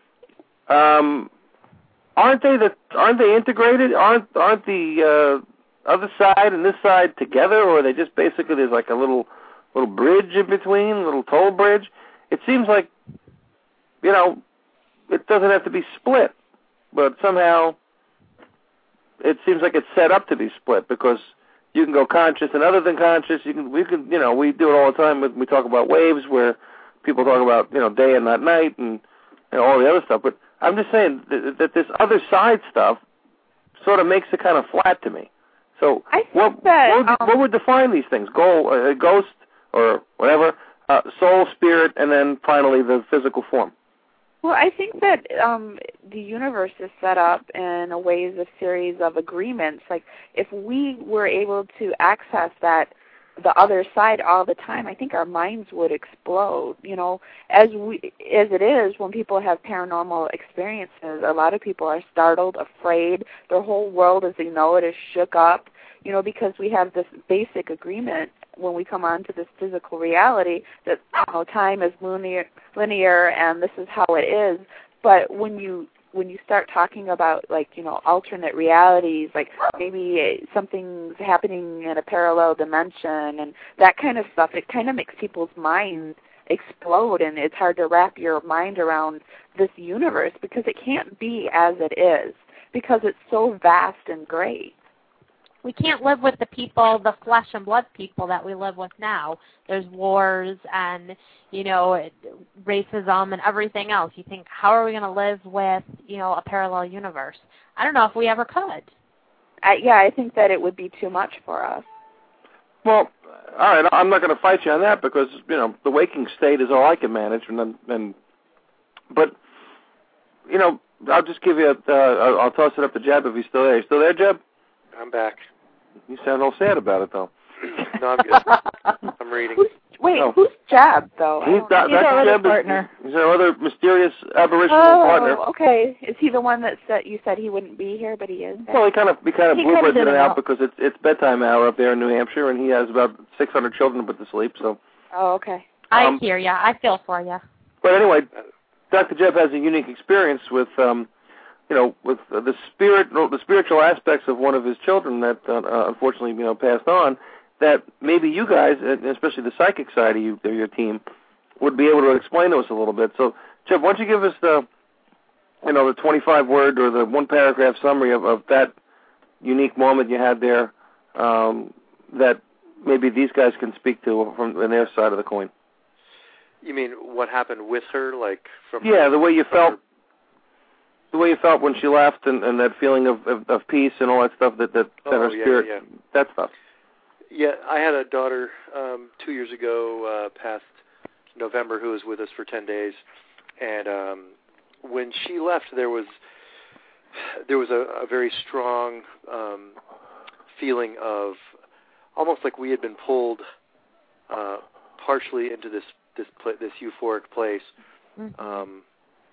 S4: Um, aren't they the? Aren't they integrated? Aren't aren't the uh, other side and this side together, or are they just basically there's like a little little bridge in between, a little toll bridge? It seems like, you know, it doesn't have to be split, but somehow it seems like it's set up to be split because you can go conscious and other than conscious. You can, we can, you know, we do it all the time when we talk about waves, where people talk about, you know, day and not night and you know, all the other stuff. But I'm just saying that, that this other side stuff sort of makes it kind of flat to me. So
S8: I think
S4: what,
S8: that,
S4: what, would,
S8: um,
S4: what would define these things? Go, uh, ghost or whatever, uh, soul, spirit, and then finally the physical form.
S8: Well, I think that um, the universe is set up in a ways of series of agreements. Like if we were able to access that, the other side all the time, I think our minds would explode. You know, as we as it is, when people have paranormal experiences, a lot of people are startled, afraid. Their whole world, as they know it, is shook up. You know, because we have this basic agreement when we come onto this physical reality that, you know, time is linear, linear, and this is how it is. But when you when you start talking about, like, you know, alternate realities, like maybe something's happening in a parallel dimension and that kind of stuff, it kind of makes people's minds explode, and it's hard to wrap your mind around this universe because it can't be as it is because it's so vast and great.
S6: We can't live with the people, the flesh and blood people that we live with now. There's wars and, you know, racism and everything else. You think, how are we going to live with, you know, a parallel universe? I don't know if we ever could.
S8: I, yeah, I think that it would be too much for us.
S4: Well, all right, I'm not going to fight you on that because, you know, the waking state is all I can manage. And then, and, but, you know, I'll just give you a, uh, I'll toss it up to Jeb if he's still there. You still there, Jeb?
S7: I'm back.
S4: You sound all sad about it, though.
S7: No, I'm good. I'm reading.
S8: Who's, wait,
S4: No.
S8: who's Jeb, though? I
S4: He's,
S8: don't
S4: that,
S5: He's
S4: that's
S5: our other
S4: Jeb.
S5: partner.
S4: He's our other mysterious aboriginal
S8: oh,
S4: partner.
S8: okay. Is he the one that said you said he wouldn't be here, but he is?
S4: Well, he kind of he kind of
S5: He
S4: blue
S5: comes
S4: in
S5: in
S4: and
S5: and
S4: out
S5: out.
S4: because it's it's bedtime hour up there in New Hampshire, and he has about six hundred children to put to sleep. So,
S8: Oh, okay.
S6: I
S4: Um,
S6: hear ya. I feel for you.
S4: but anyway, Doctor Jeb has a unique experience with, um, you know, with uh, the spirit, the spiritual aspects of one of his children that uh, unfortunately, you know, passed on. That maybe you guys, and especially the psychic side of you, of your team, would be able to explain to us a little bit. So, Jeb, why don't you give us the, you know, the twenty-five word or the one paragraph summary of, of that unique moment you had there, um, that maybe these guys can speak to from on their side of the coin.
S7: You mean what happened with her, like from?
S4: Yeah,
S7: her,
S4: the way you
S7: from
S4: felt,
S7: her-
S4: the way you felt when she left, and, and that feeling of, of, of peace and all that stuff that that, that
S7: Oh,
S4: her
S7: yeah,
S4: spirit,
S7: yeah.
S4: that stuff.
S7: Yeah, I had a daughter um, two years ago, uh, past November, who was with us for ten days, and um, when she left, there was there was a, a very strong um, feeling of almost like we had been pulled uh, partially into this this pla- this euphoric place.
S6: Mm-hmm.
S7: Um,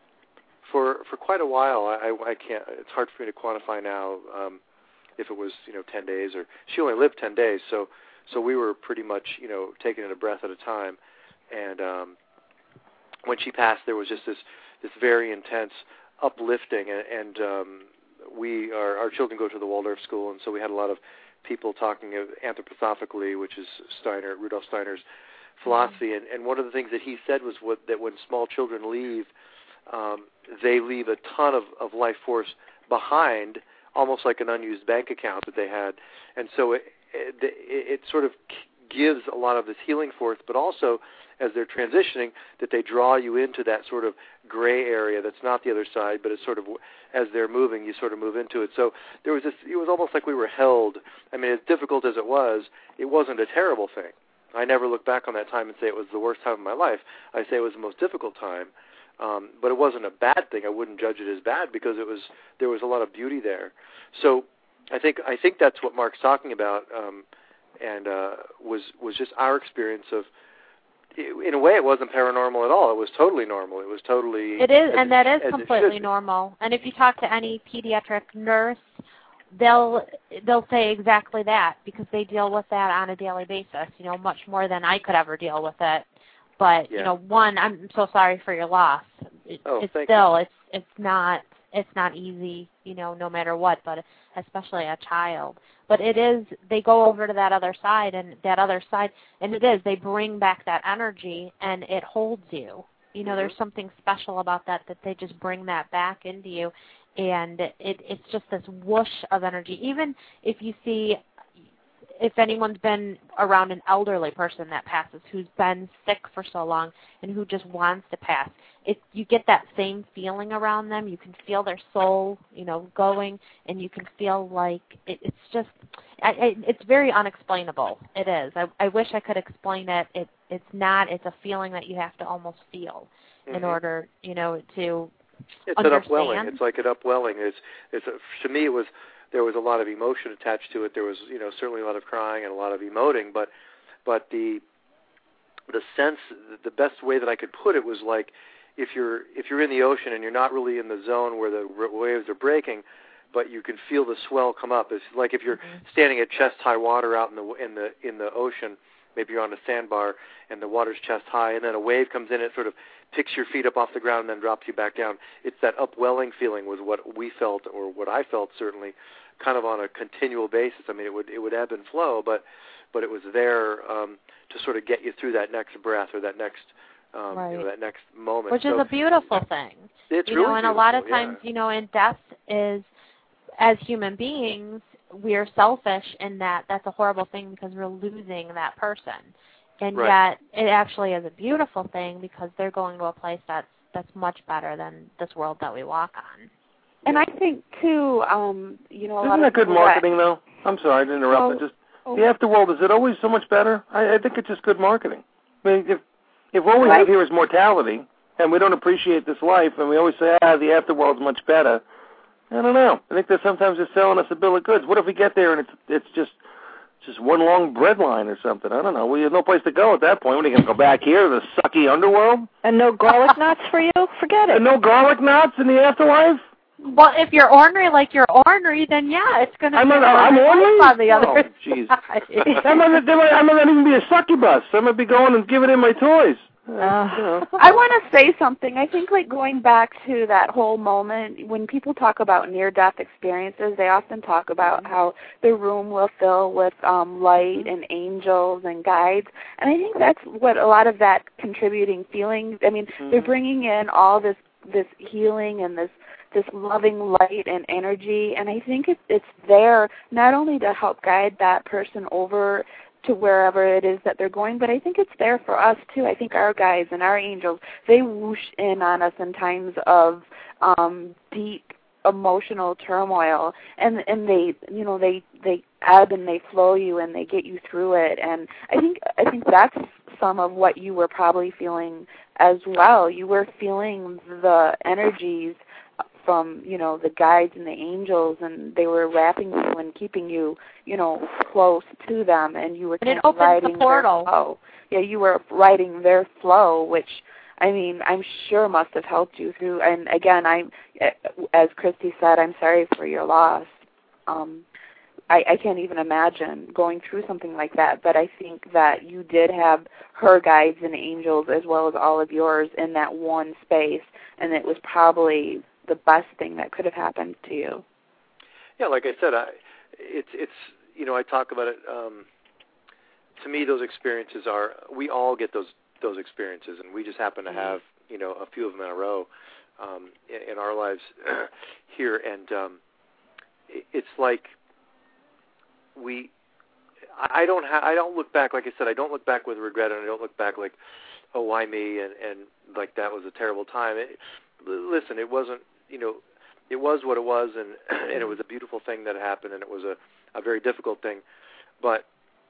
S7: for for quite a while, I, I can't. It's hard for me to quantify now. Um, if it was, you know, ten days, or she only lived ten days, so so we were pretty much, you know, taking it a breath at a time. And um, when she passed, there was just this this very intense uplifting, and, and um, we our, our children go to the Waldorf school, and so we had a lot of people talking anthroposophically, which is Steiner, Rudolf Steiner's philosophy. And, and one of the things that he said was what, that when small children leave, um, they leave a ton of, of life force behind, almost like an unused bank account that they had. And so it, it, it sort of gives a lot of this healing force, but also as they're transitioning, that they draw you into that sort of gray area that's not the other side, but it's sort of, as they're moving, you sort of move into it. So there was this, it was almost like we were held. I mean, as difficult as it was, it wasn't a terrible thing. I never look back on that time and say it was the worst time of my life. I say it was the most difficult time, um, but it wasn't a bad thing. I wouldn't judge it as bad because it was, there was a lot of beauty there. So I think, I think that's what Mark's talking about, um, and uh, was, was just our experience of, in a way, it wasn't paranormal at all. It was totally normal. It was totally...
S6: It is, and
S7: it,
S6: that is completely normal. And if you talk to any pediatric nurse, they'll they'll say exactly that, because they deal with that on a daily basis, you know, much more than I could ever deal with it. But,
S7: yeah.
S6: you know, one, I'm so sorry for your loss. It,
S7: oh,
S6: it's
S7: thank
S6: still,
S7: you.
S6: it's it's not it's not easy, you know, no matter what, but especially a child. But it is, they go over to that other side, and that other side, and it is, they bring back that energy, and it holds you. You know, mm-hmm. There's something special about that, that they just bring that back into you, and it, it's just this whoosh of energy. Even if you see, if anyone's been around an elderly person that passes, who's been sick for so long and who just wants to pass, it, you get that same feeling around them. You can feel their soul, you know, going, and you can feel like it, it's just, I, I, it's very unexplainable. It is. I, I wish I could explain it. It. It's not. It's a feeling that you have to almost feel mm-hmm. in order, you know, to
S7: It's
S6: understand.
S7: an upwelling. It's like an upwelling. It's, it's a, to me, it was, there was a lot of emotion attached to it. There was, you know, certainly a lot of crying and a lot of emoting, but, but the, the sense, the best way that I could put it was like, if you're, if you're in the ocean and you're not really in the zone where the waves are breaking, but you can feel the swell come up. It's like if you're mm-hmm. standing at chest high water out in the, in the, in the ocean, maybe you're on a sandbar and the water's chest high, and then a wave comes in, it sort of picks your feet up off the ground and then drops you back down. It's that upwelling feeling was what we felt, or what I felt certainly, kind of on a continual basis. I mean, it would it would ebb and flow, but but it was there um, to sort of get you through that next breath or that next um,
S6: right.
S7: you know, that next moment.
S6: Which
S7: so,
S6: is a beautiful thing.
S7: It's
S6: you
S7: really
S6: know, and
S7: beautiful,
S6: a lot of times,
S7: yeah.
S6: you know, in death is, as human beings, we're selfish in that that's a horrible thing because we're losing that person. And
S7: right.
S6: yet it actually is a beautiful thing because they're going to a place that's that's much better than this world that we walk on.
S8: And I think, too, um, you know, a
S4: Isn't
S8: lot
S4: that
S8: of
S4: good marketing, though? I'm sorry to interrupt.
S8: Oh,
S4: but just
S8: oh.
S4: the afterworld, is it always so much better? I, I think it's just good marketing. I mean, if if all we
S8: right.
S4: have here is mortality, and we don't appreciate this life, and we always say, ah, the afterworld's much better, I don't know. I think that sometimes they're selling us a bill of goods. What if we get there and it's it's just just one long bread line or something? I don't know. We have no place to go at that point. What are you going to go back here to the sucky underworld?
S5: And no garlic knots for you? Forget it.
S4: And no garlic knots in the afterlife?
S6: Well, if you're ornery like you're ornery, then yeah, it's going to be
S4: I'm, I'm ornery?
S6: on the other
S4: oh, jeez. I'm going to even be a succubus. I'm going to be going and giving in my toys. Uh, you know.
S8: I want to say something. I think, like, going back to that whole moment, when people talk about near-death experiences, they often talk about how the room will fill with um, light and angels and guides. And I think that's what a lot of that contributing feeling, I mean, mm-hmm. they're bringing in all this this healing and this this loving light and energy. And I think it's, it's there not only to help guide that person over to wherever it is that they're going, but I think it's there for us too. I think our guides and our angels, they whoosh in on us in times of um, deep emotional turmoil, and and they, you know, they they ebb and they flow you and they get you through it. And I think I think that's some of what you were probably feeling as well. You were feeling the energies from, you know, the guides and the angels, and they were wrapping you and keeping you, you know, close to them, and you were kind of riding
S6: the portal.
S8: their flow. Yeah, you were riding their flow, which, I mean, I'm sure must have helped you through. And again, I, as Christy said, I'm sorry for your loss. Um, I, I can't even imagine going through something like that, but I think that you did have her guides and angels as well as all of yours in that one space, and it was probably the best thing that could have happened to you.
S7: yeah, like I said, I, it's it's you know I talk about it. Um, to me, those experiences are we all get those those experiences, and we just happen to have you know a few of them in a row um, in, in our lives here, and um, it, it's like we. I don't ha- I don't look back, like I said, I don't look back with regret, and I don't look back like, oh, why me, and, and like that was a terrible time. It, listen, it wasn't, you know, it was what it was, and and it was a beautiful thing that happened, and it was a, a very difficult thing, but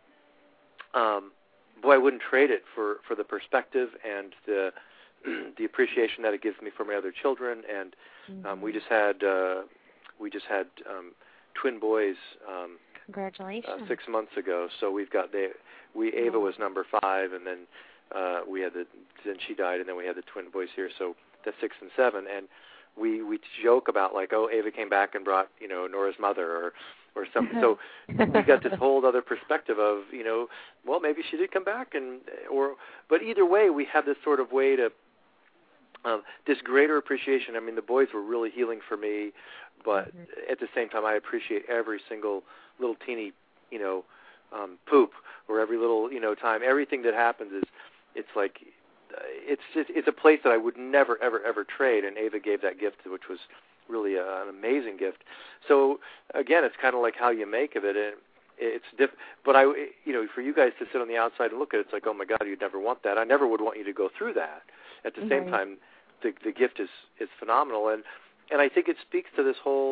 S7: um, boy, I wouldn't trade it for, for the perspective and the the appreciation that it gives me for my other children, and mm-hmm. um, we just had uh, we just had um, twin boys. Um,
S6: Congratulations!
S7: Uh, six months ago, so we've got the we Ava oh. was number five, and then uh, we had the then she died, and then we had the twin boys here, so that's six and seven, and we we joke about like, oh, Ava came back and brought you know Nora's mother or or something. So we got this whole other perspective of you know, well, maybe she did come back, and or but either way, we have this sort of way to um, this greater appreciation. I mean, the boys were really healing for me, but mm-hmm. at the same time, I appreciate every single little teeny, you know, um, poop, or every little, you know, time. Everything that happens is, it's like, uh, it's just, it's a place that I would never, ever, ever trade. And Ava gave that gift, which was really a, an amazing gift. So again, it's kind of like how you make of it. And it's diff. But I, you know, for you guys to sit on the outside and look at it, it's like, oh my God, you'd never want that. I never would want you to go through that. At the same right. time, the the gift is is phenomenal, and and I think it speaks to this whole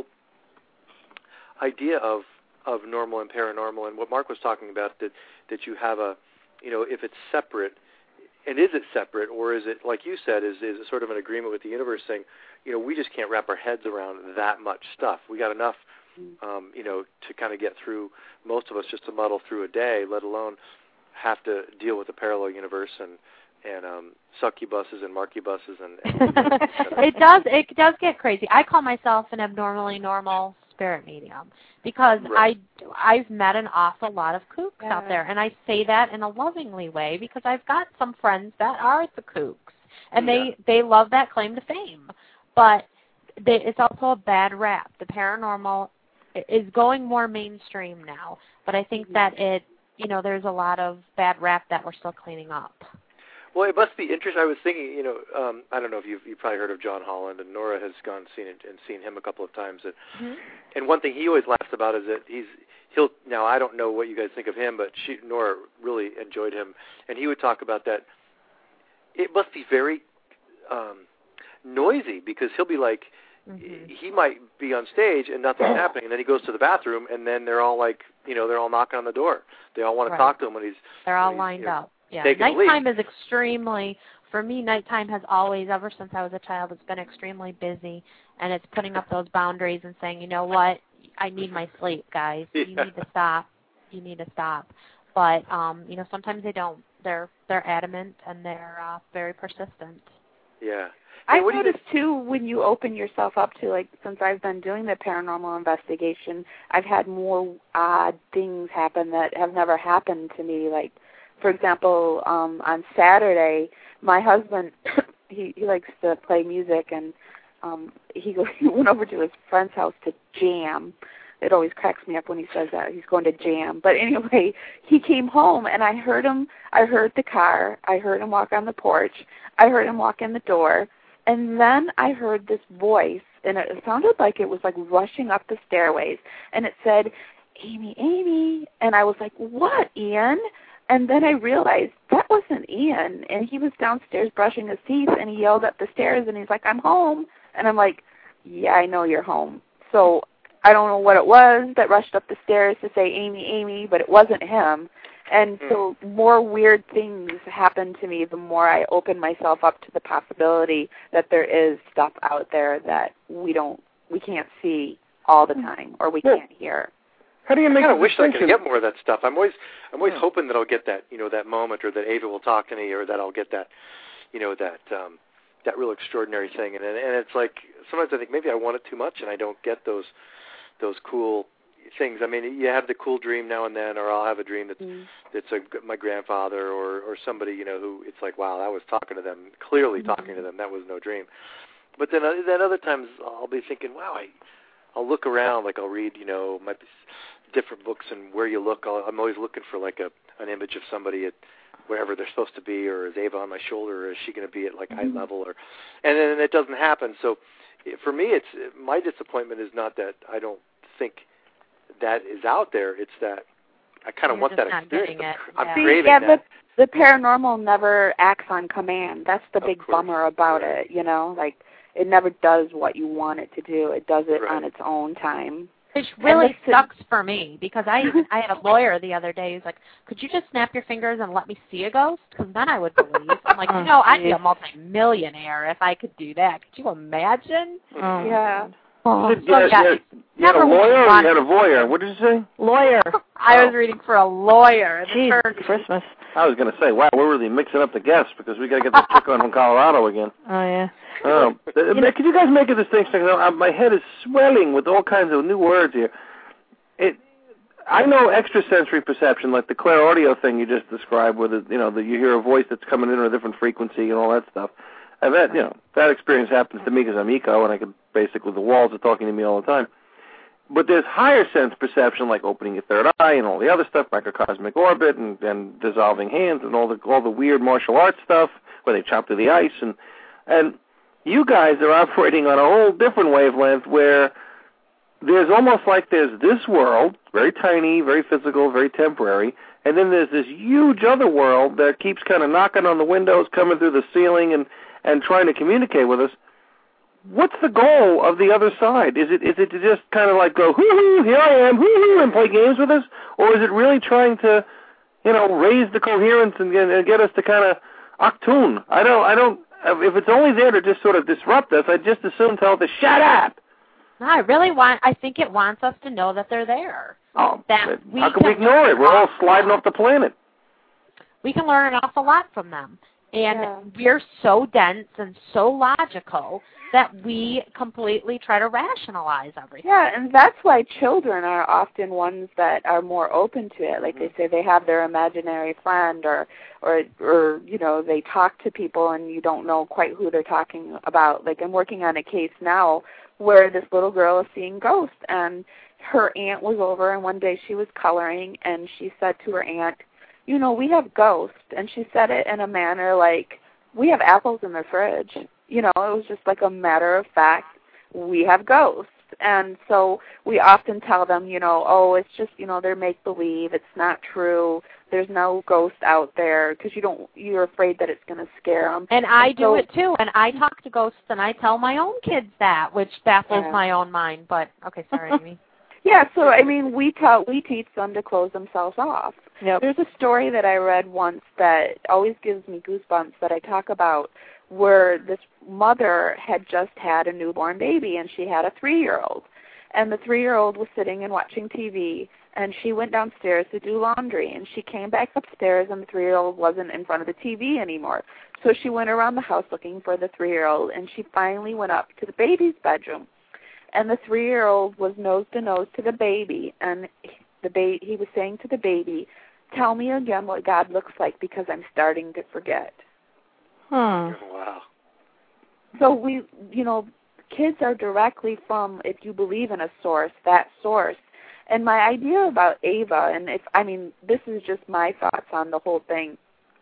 S7: idea of. of normal and paranormal, and what Mark was talking about, that that you have a, you know, if it's separate, and is it separate, or is it, like you said, is is it sort of an agreement with the universe saying, you know, we just can't wrap our heads around that much stuff. We got enough, um, you know, to kind of get through, most of us just to muddle through a day, let alone have to deal with a parallel universe and, and um, succubuses and marcubuses. And, and
S6: it does it does get crazy. I call myself an abnormally normal spirit medium because right. I, I've met an awful lot of kooks yeah. out there, and I say that in a lovingly way because I've got some friends that are the kooks, and yeah. they, they love that claim to fame. But they, it's also a bad rap. The paranormal is going more mainstream now, but I think mm-hmm. that it, you know, there's a lot of bad rap that we're still cleaning up.
S7: Well, it must be interesting. I was thinking, you know, um, I don't know if you've, you've probably heard of John Holland, and Nora has gone and seen it, and seen him a couple of times. That, mm-hmm. And one thing he always laughs about is that he's he'll now I don't know what you guys think of him, but she, Nora really enjoyed him, and he would talk about that. It must be very um, noisy because he'll be like, mm-hmm. he might be on stage and nothing's happening, and then he goes to the bathroom, and then they're all like, you know, they're all knocking on the door. They all want to right. talk to him when he's
S6: they're all
S7: he's,
S6: lined
S7: you know,
S6: up. Yeah, nighttime is extremely, for me, nighttime has always, ever since I was a child, it's been extremely busy, and it's putting up those boundaries and saying, you know what, I need my sleep, guys. Yeah. You need to stop. You need to stop. But, um, you know, sometimes they don't. They're they're adamant, and they're uh, very persistent.
S7: Yeah.
S8: I noticed, too, when you open yourself up to, like, since I've been doing the paranormal investigation, I've had more odd things happen that have never happened to me, like, for example, um, on Saturday, my husband, he, he likes to play music, and um, he, go, he went over to his friend's house to jam. It always cracks me up when he says that. He's going to jam. But anyway, he came home, and I heard him. I heard the car. I heard him walk on the porch. I heard him walk in the door. And then I heard this voice, and it sounded like it was like rushing up the stairways. And it said, Amy, Amy. And I was like, what, Ian? And then I realized that wasn't Ian, and he was downstairs brushing his teeth, and he yelled up the stairs, and he's like, I'm home. And I'm like, yeah, I know you're home. So I don't know what it was that rushed up the stairs to say, Amy, Amy, but it wasn't him. And so more weird things happen to me the more I open myself up to the possibility that there is stuff out there that we don't, we can't see all the time, or we can't hear.
S4: How do you make
S7: I kind of wish I could
S4: distinction?
S7: get more of that stuff. I'm always, I'm always yeah. hoping that I'll get that, you know, that moment, or that Ava will talk to me, or that I'll get that, you know, that, um, that real extraordinary thing. And and it's like sometimes I think maybe I want it too much, and I don't get those, those cool things. I mean, you have the cool dream now and then, or I'll have a dream that's mm. that's a, my grandfather, or or somebody, you know, who it's like, wow, I was talking to them, clearly mm. talking to them. That was no dream. But then, uh, then other times I'll be thinking, wow, I. I'll look around, like I'll read, you know, my different books, and where you look, I'll, I'm always looking for like a an image of somebody at wherever they're supposed to be, or is Ava on my shoulder, or is she going to be at like
S8: Mm-hmm.
S7: eye level, or and then it doesn't happen. So for me, it's my disappointment is not that I don't think that is out there. It's that I kind of
S6: You're
S7: want
S6: just
S7: that
S6: not
S7: experience.
S6: getting it.
S7: I'm
S6: Yeah.
S8: See,
S7: craving
S8: yeah,
S7: that.
S8: the the paranormal never acts on command. That's the
S7: Of
S8: big
S7: course.
S8: bummer about
S7: Right.
S8: it, you know? Like, it never does what you want it to do. It does it
S7: Right.
S8: on its own time.
S6: Which really
S8: the-
S6: sucks for me, because I even, I had a lawyer the other day who's like, could you just snap your fingers and let me see a ghost? Because then I would believe. I'm like, you know, I'd be a multi-millionaire if I could do that. Could you imagine?
S5: Oh.
S8: Yeah.
S6: Oh,
S4: You
S6: so
S4: had,
S6: yeah,
S4: you
S6: it's
S4: had, you had a
S6: never what
S4: lawyer
S6: you
S4: or
S6: want.
S4: you had a voyeur? What did you say?
S5: Lawyer.
S6: I was reading for a lawyer. an
S5: Jeez,
S6: attorney.
S5: Christmas.
S4: I was going to say, wow, we're really mixing up the guests because we got to get this chick on from Colorado again.
S5: Oh, yeah.
S4: Um, uh, could you guys make a distinction? Because I- my head is swelling with all kinds of new words here. It, I know extrasensory perception, like the clairaudio thing you just described, where the, you know, the, you hear a voice that's coming in at a different frequency and all that stuff. I've had, you know, that experience happens to me because I'm eco, and I can basically the walls are talking to me all the time. But there's higher sense perception, like opening your third eye and all the other stuff, microcosmic orbit and, and dissolving hands and all the all the weird martial arts stuff where they chop through the ice, and and you guys are operating on a whole different wavelength where there's almost like there's this world, very tiny, very physical, very temporary, and then there's this huge other world that keeps kind of knocking on the windows, coming through the ceiling, and, and trying to communicate with us. What's the goal of the other side? Is it is it to just kind of like go, hoo-hoo, here I am, hoo-hoo, and play games with us? Or is it really trying to, you know, raise the coherence and get, and get us to kind of octune? I don't, I don't, if it's only there to just sort of disrupt us, I'd just assume tell it to shut up.
S6: No, I really want, I think it wants us to know that they're there.
S4: Oh,
S6: That we
S4: how can we
S6: can
S4: ignore
S6: learn
S4: it? We're all
S6: off-
S4: sliding off the planet.
S6: We can learn an awful lot from them. And
S8: Yeah.
S6: we're so dense and so logical that we completely try to rationalize everything.
S8: Yeah, and that's why children are often ones that are more open to it. Like they say, they have their imaginary friend, or, or, or you know, they talk to people and you don't know quite who they're talking about. Like I'm working on a case now where this little girl is seeing ghosts, and her aunt was over, and one day she was coloring, and she said to her aunt, you know, we have ghosts, and she said it in a manner like, we have apples in the fridge. You know, it was just like a matter of fact, we have ghosts. And so we often tell them, you know, oh, it's just, you know, they're make-believe, it's not true, there's no ghost out there, because you don't, you're afraid that it's going to scare them.
S6: And I
S8: And
S6: do
S8: so-
S6: it too, and I talk to ghosts, and I tell my own kids that, which baffles
S8: Yeah.
S6: my own mind. But okay, sorry, Amy.
S8: Yeah, so I mean, we tell we teach them to close themselves off.
S5: Yep.
S8: There's a story that I read once that always gives me goosebumps that I talk about, where this mother had just had a newborn baby, and she had a three-year-old. And the three-year-old was sitting and watching T V, and she went downstairs to do laundry, and she came back upstairs, and the three-year-old wasn't in front of the T V anymore. So she went around the house looking for the three-year-old, and she finally went up to the baby's bedroom. And the three-year-old was nose to nose to the baby, and the ba- he was saying to the baby, tell me again what God looks like, because I'm starting to forget.
S5: Hmm.
S7: Wow.
S8: So we, you know, kids are directly from, if you believe in a source, that source. And my idea about Ava, and if, I mean, this is just my thoughts on the whole thing.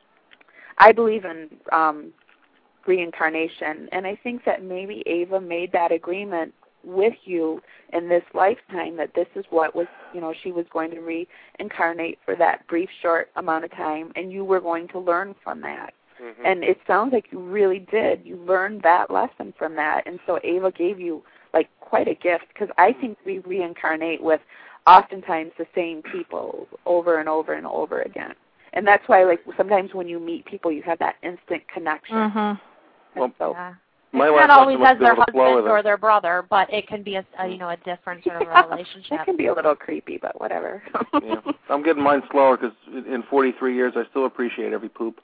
S8: I believe in um, reincarnation, and I think that maybe Ava made that agreement with you in this lifetime, that this is what was, you know, she was going to reincarnate for that brief, short amount of time, and you were going to learn from that.
S7: Mm-hmm.
S8: And it sounds like you really did. You learned that lesson from that, and so Ava gave you, like, quite a gift, because I think we reincarnate with oftentimes the same people over and over and over again. And that's why, like, sometimes when you meet people, you have that instant connection.
S5: Mm-hmm.
S8: And so,
S6: Yeah.
S4: My
S6: It's
S4: wife
S6: not always
S4: must
S6: as
S4: be
S6: their
S4: able to flow
S6: husband
S4: with
S6: or
S4: it.
S6: their brother, but it can be a, a you know a different sort of
S8: yeah,
S6: relationship.
S8: that can be a little creepy, but whatever.
S4: Yeah. I'm getting mine slower because in forty-three years I still appreciate every poop.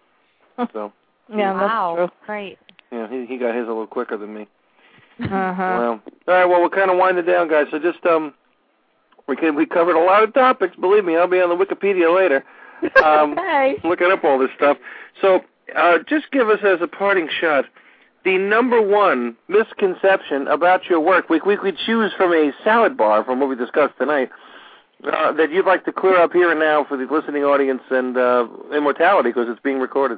S4: So
S5: Yeah,
S6: wow,
S5: that's
S6: great.
S4: yeah, he he got his a little quicker than me.
S5: true. Uh-huh.
S4: Well, all right. Well, we're kind of winding down, guys. So just um, we can, we covered a lot of topics. Believe me, I'll be on the Wikipedia later, um,
S8: Hey.
S4: looking up all this stuff. So uh, just give us as a parting shot. the number one misconception about your work. We, we could choose from a salad bar from what we discussed tonight uh, that you'd like to clear up here and now for the listening audience and uh, immortality because it's being recorded.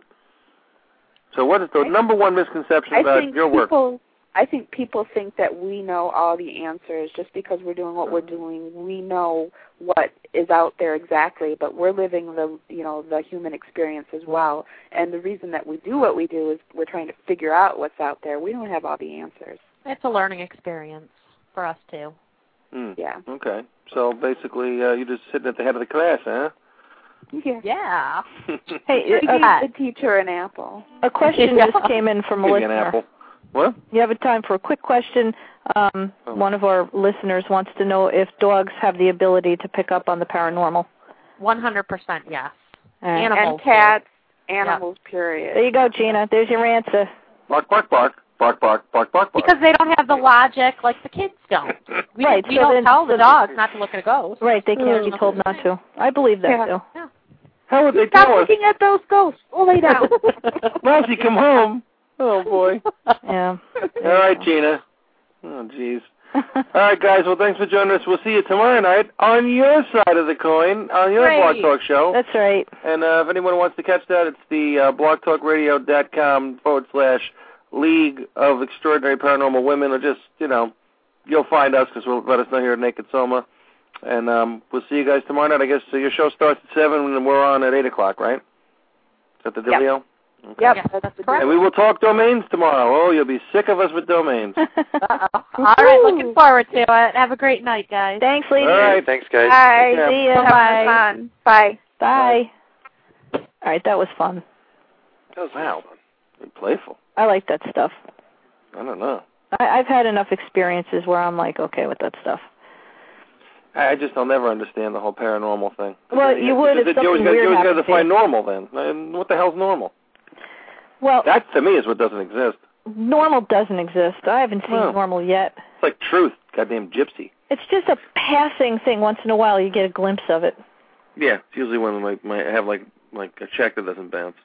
S4: So what is the I, number one misconception
S8: I
S4: about
S8: think
S4: your work?
S8: People, I think people think that we know all the answers just because we're doing what we're doing. We know what is out there exactly, but we're living the you know the human experience as well. And the reason that we do what we do is we're trying to figure out what's out there. We don't have all the answers.
S6: It's a learning experience for us too.
S4: Mm.
S8: Yeah.
S4: Okay. So basically, uh, you're just sitting at the head of the class, huh?
S8: Yeah.
S6: Yeah.
S5: Hey,
S8: we
S5: uh,
S8: gave the teacher an apple.
S5: A question just came in from a
S4: Give me an
S5: listener.
S4: apple. What?
S5: You have a time for a quick question. Um,
S4: oh.
S5: One of our listeners wants to know if dogs have the ability to pick up on the paranormal.
S6: one hundred percent yes.
S5: Uh,
S6: Animals.
S8: And cats, animals, yep. period.
S5: There you go, Gina. There's your answer.
S4: Bark, bark, bark. Bark, bark, bark, bark, bark.
S6: Because they don't have the logic like the kids don't. We,
S5: right.
S6: we
S5: so
S6: don't
S5: then,
S6: tell the dogs not to look at a ghost.
S5: Right. They can't be told not to. I believe that,
S8: yeah.
S5: too.
S6: Yeah.
S4: How would they
S8: Stop
S4: tell us?
S8: looking at those ghosts. Oh, lay down.
S4: Mousy, come home. Oh, boy.
S5: Yeah.
S4: All right, Gina. Oh, jeez. All right, guys. Well, thanks for joining us. We'll see you tomorrow night on your side of the coin, on your
S6: Great.
S4: Blog Talk show.
S5: That's right.
S4: And uh, if anyone wants to catch that, it's the uh, blogtalkradio.com forward slash League of Extraordinary Paranormal Women. Or just, you know, you'll find us because we'll let us know here at Naked Soma. And um, we'll see you guys tomorrow night. I guess so your show starts at seven and we're on at eight o'clock, right? Is that the
S8: Yep.
S4: dealio? Okay.
S8: Yep,
S6: Yeah,
S8: that's
S6: correct.
S4: And we will talk domains tomorrow. Oh, you'll be sick of us with domains.
S6: Uh-oh. All right, looking forward to it. Have a great night, guys.
S5: Thanks, ladies.
S4: All right.
S7: Thanks, guys.
S8: Bye.
S4: Yeah.
S5: See ya.
S8: Have fun. Bye.
S5: Bye. All right, that was fun.
S7: That was
S4: Wow.
S7: fun.
S4: Be playful.
S5: I like that stuff.
S4: I don't know.
S5: I, I've had enough experiences where I'm like, okay with that stuff.
S4: I just don't never understand the whole paranormal thing.
S5: Well, you would if
S4: you
S5: something
S4: always gotta,
S5: weird
S4: you always got to
S5: happened to
S4: define
S5: you.
S4: normal then. And what the hell's normal?
S5: Well,
S4: That, to me, is what doesn't exist.
S5: normal doesn't exist. I haven't seen
S4: Well.
S5: normal yet.
S4: It's like truth. Goddamn gypsy.
S5: It's just a passing thing. Once in a while, you get a glimpse of it.
S4: Yeah, it's usually when like my I have like like a check that doesn't bounce.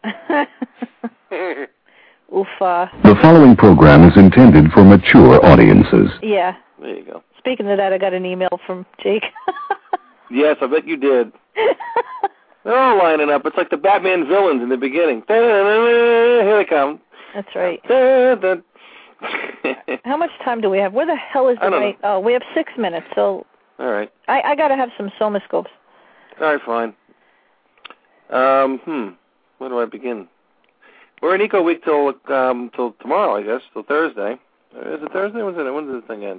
S5: Oofa.
S9: The following program is intended for mature audiences.
S5: Yeah.
S4: There you go.
S5: Speaking of that, I got an email from Jake.
S4: Yes, I bet you did. They're all lining up. It's like the Batman villains in the beginning. Here they come.
S5: That's right.
S4: Da-da.
S5: How much time do we have? Where the hell is the
S4: I don't
S5: right? Oh, we have six minutes. So
S4: All right.
S5: I, I got to have some somascopes.
S4: All right, fine. Um, hmm. Where do I begin? We're in Eco Week till um till tomorrow, I guess, till Thursday. Is it Thursday? When's it? When does this thing end?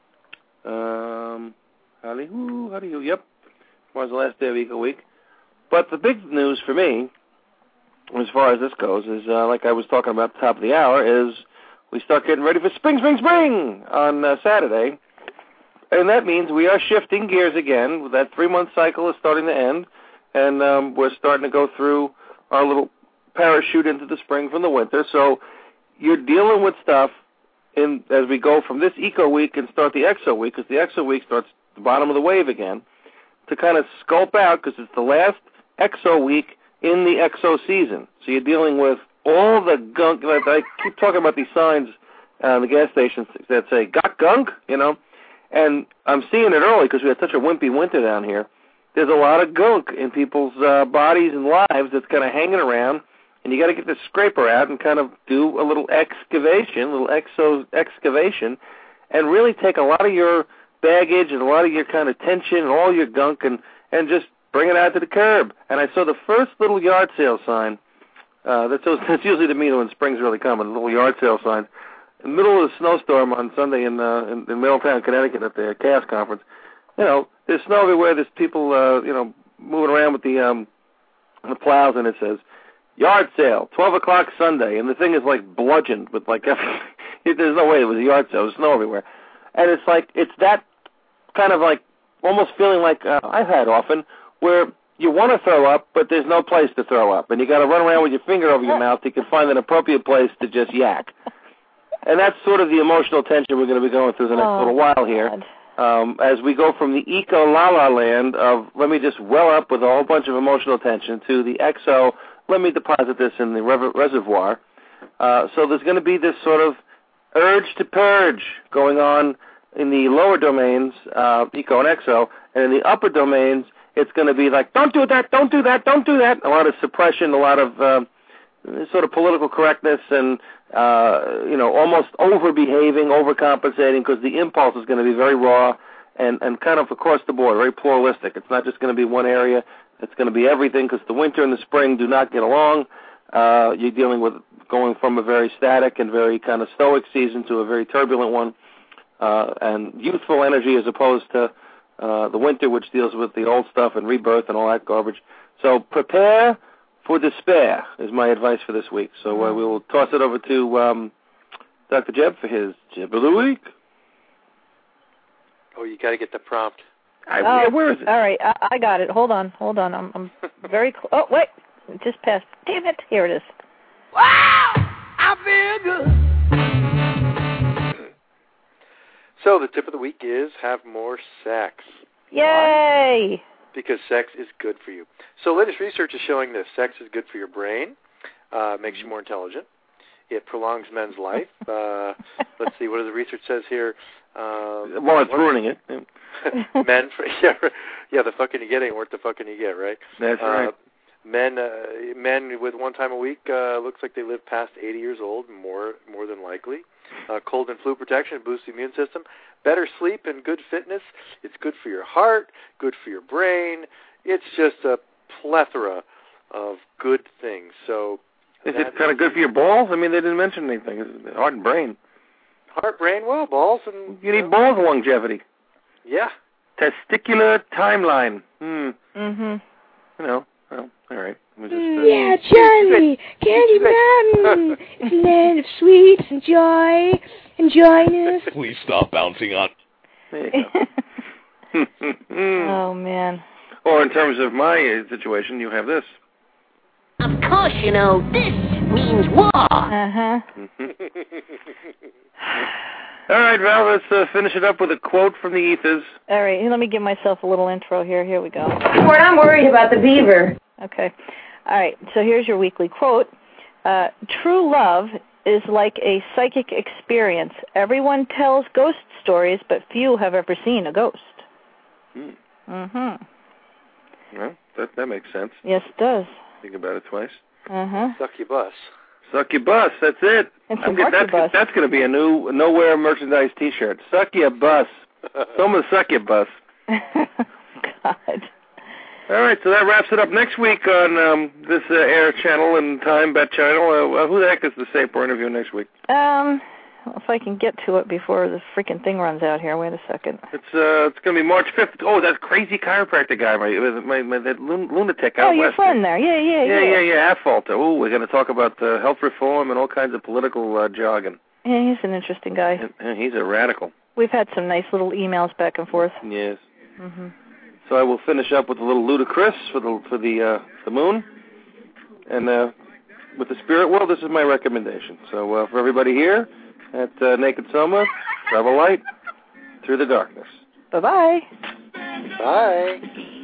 S4: Um, howdy hoo, howdy hoo. Yep. Tomorrow's the last day of Eco Week. But the big news for me, as far as this goes, is uh, like I was talking about at the top of the hour, is we start getting ready for spring, spring, spring on uh, Saturday. And that means we are shifting gears again. That three-month cycle is starting to end, and um, we're starting to go through our little parachute into the spring from the winter. So you're dealing with stuff in as we go from this Eco Week and start the Exo Week, because the Exo Week starts at the bottom of the wave again, to kind of sculpt out, because it's the last Exo Week in the Exo season. So you're dealing with all the gunk. I keep talking about these signs on the gas stations that say, got gunk, you know, and I'm seeing it early because we had such a wimpy winter down here. There's a lot of gunk in people's uh, bodies and lives that's kind of hanging around, and you got to get the scraper out and kind of do a little excavation, a little exo excavation, and really take a lot of your baggage and a lot of your kind of tension and all your gunk and, and just bring it out to the curb. And I saw the first little yard sale sign. Uh, that's, that's usually to me when spring's really coming, a little yard sale sign. In the middle of the snowstorm on Sunday in, uh, in, in Middletown, Connecticut at the C A S conference, you know, there's snow everywhere. There's people, uh, you know, moving around with the um, the plows, and it says, yard sale, twelve o'clock Sunday. And the thing is, like, bludgeoned with, like, everything. There's no way it was a yard sale. There's snow everywhere. And it's like, it's that kind of like, almost feeling like uh, I've had often, where you want to throw up, but there's no place to throw up. And you got to run around with your finger over your mouth. You can find an appropriate place to just yak. And that's sort of the emotional tension we're going to be going through the next
S5: oh,
S4: little while here. Um, as we go from the eco la-la land of let me just well up with a whole bunch of emotional tension to the exo, let me deposit this in the re- reservoir. Uh, so there's going to be this sort of urge to purge going on in the lower domains, uh, eco and exo, and in the upper domains, it's going to be like, don't do that, don't do that, don't do that. A lot of suppression, a lot of uh, sort of political correctness, and uh, you know, almost over-behaving, overcompensating, because the impulse is going to be very raw and, and kind of across the board, very pluralistic. It's not just going to be one area. It's going to be everything, because the winter and the spring do not get along. Uh, you're dealing with going from a very static and very kind of stoic season to a very turbulent one. Uh, and youthful energy as opposed to uh, the winter, which deals with the old stuff and rebirth and all that garbage. So prepare for despair is my advice for this week. So uh, we will toss it over to um, Doctor Jeb for his Jeb of the Week.
S7: Oh, you got to get the prompt.
S4: I,
S5: oh,
S4: yeah, where is it?
S5: All right, I, I got it. Hold on, hold on. I'm, I'm very close. Oh, wait. It just passed. Damn it. Here it is.
S2: Wow! I feel good.
S7: So the tip of the week is have more sex.
S5: Yay!
S7: Because sex is good for you. So latest research is showing that sex is good for your brain, uh, makes you more intelligent. It prolongs men's life. Uh, let's see, what does the research says here? Um,
S4: well, it's ruining it.
S7: men, for, yeah, yeah, the fucking you get ain't worth the fucking you get, right?
S4: That's
S7: uh,
S4: right.
S7: Men, uh, men with one time a week uh, looks like they live past eighty years old, more more than likely. Uh, cold and flu protection boosts the immune system. Better sleep and good fitness. It's good for your heart, good for your brain. It's just a plethora of good things. So,
S4: is it kind of good for your balls? I mean, they didn't mention anything. It's heart and brain.
S7: Heart, brain, well, balls, and
S4: you need balls longevity.
S7: Yeah.
S4: Testicular timeline. Hmm.
S5: Mhm.
S4: You know. Well, all right. Just, uh,
S10: yeah, Charlie, Candy Mountain, it's a land of sweets and joy and joyness.
S11: Please stop bouncing on.
S4: There you go.
S5: Oh, man.
S4: Or in terms of my uh, situation, you have this.
S2: Of course, you know, this means war.
S5: Uh-huh.
S4: All right, Val, let's uh, finish it up with a quote from the ethers.
S5: All right, let me give myself a little intro here. Here we go.
S10: Well, I'm worried about the beaver.
S5: Okay. All right, so here's your weekly quote. Uh, True love is like a psychic experience. Everyone tells ghost stories, but few have ever seen a ghost.
S4: Hmm.
S5: Mm-hmm.
S4: Well, that, that makes sense.
S5: Yes, it does.
S4: Think about it twice.
S5: Uh-huh.
S7: Suck your bus.
S4: Suck your bus, that's it.
S5: It's
S4: I'm get, that's
S5: bus.
S4: that's going to be a new Nowhere merchandise T-shirt. Suck your bus. Someone suck your bus.
S5: God.
S4: All right, so that wraps it up. Next week on um, this uh, air channel and time bet channel, uh, who the heck is the Saper interview next week?
S5: Um, well, if I can get to it before the freaking thing runs out here. Wait a second.
S4: It's uh, it's going to be March fifth. Oh, that crazy chiropractor guy, my, my, my that lun- lunatic out
S5: Oh, your
S4: west.
S5: friend there. Yeah, yeah,
S4: Yeah,
S5: yeah.
S4: yeah, yeah, Affolter. Oh, we're going to talk about uh, health reform and all kinds of political uh, jargon.
S5: Yeah, he's an interesting guy.
S4: And, and he's a radical.
S5: We've had some nice little emails back and forth.
S4: Yes.
S5: Mm-hmm.
S4: So I will finish up with a little Ludacris for the for the uh, the moon, and uh, with the spirit world, this is my recommendation. So uh, for everybody here at uh, Naked Soma, travel light through the darkness.
S5: Bye-bye.
S7: Bye.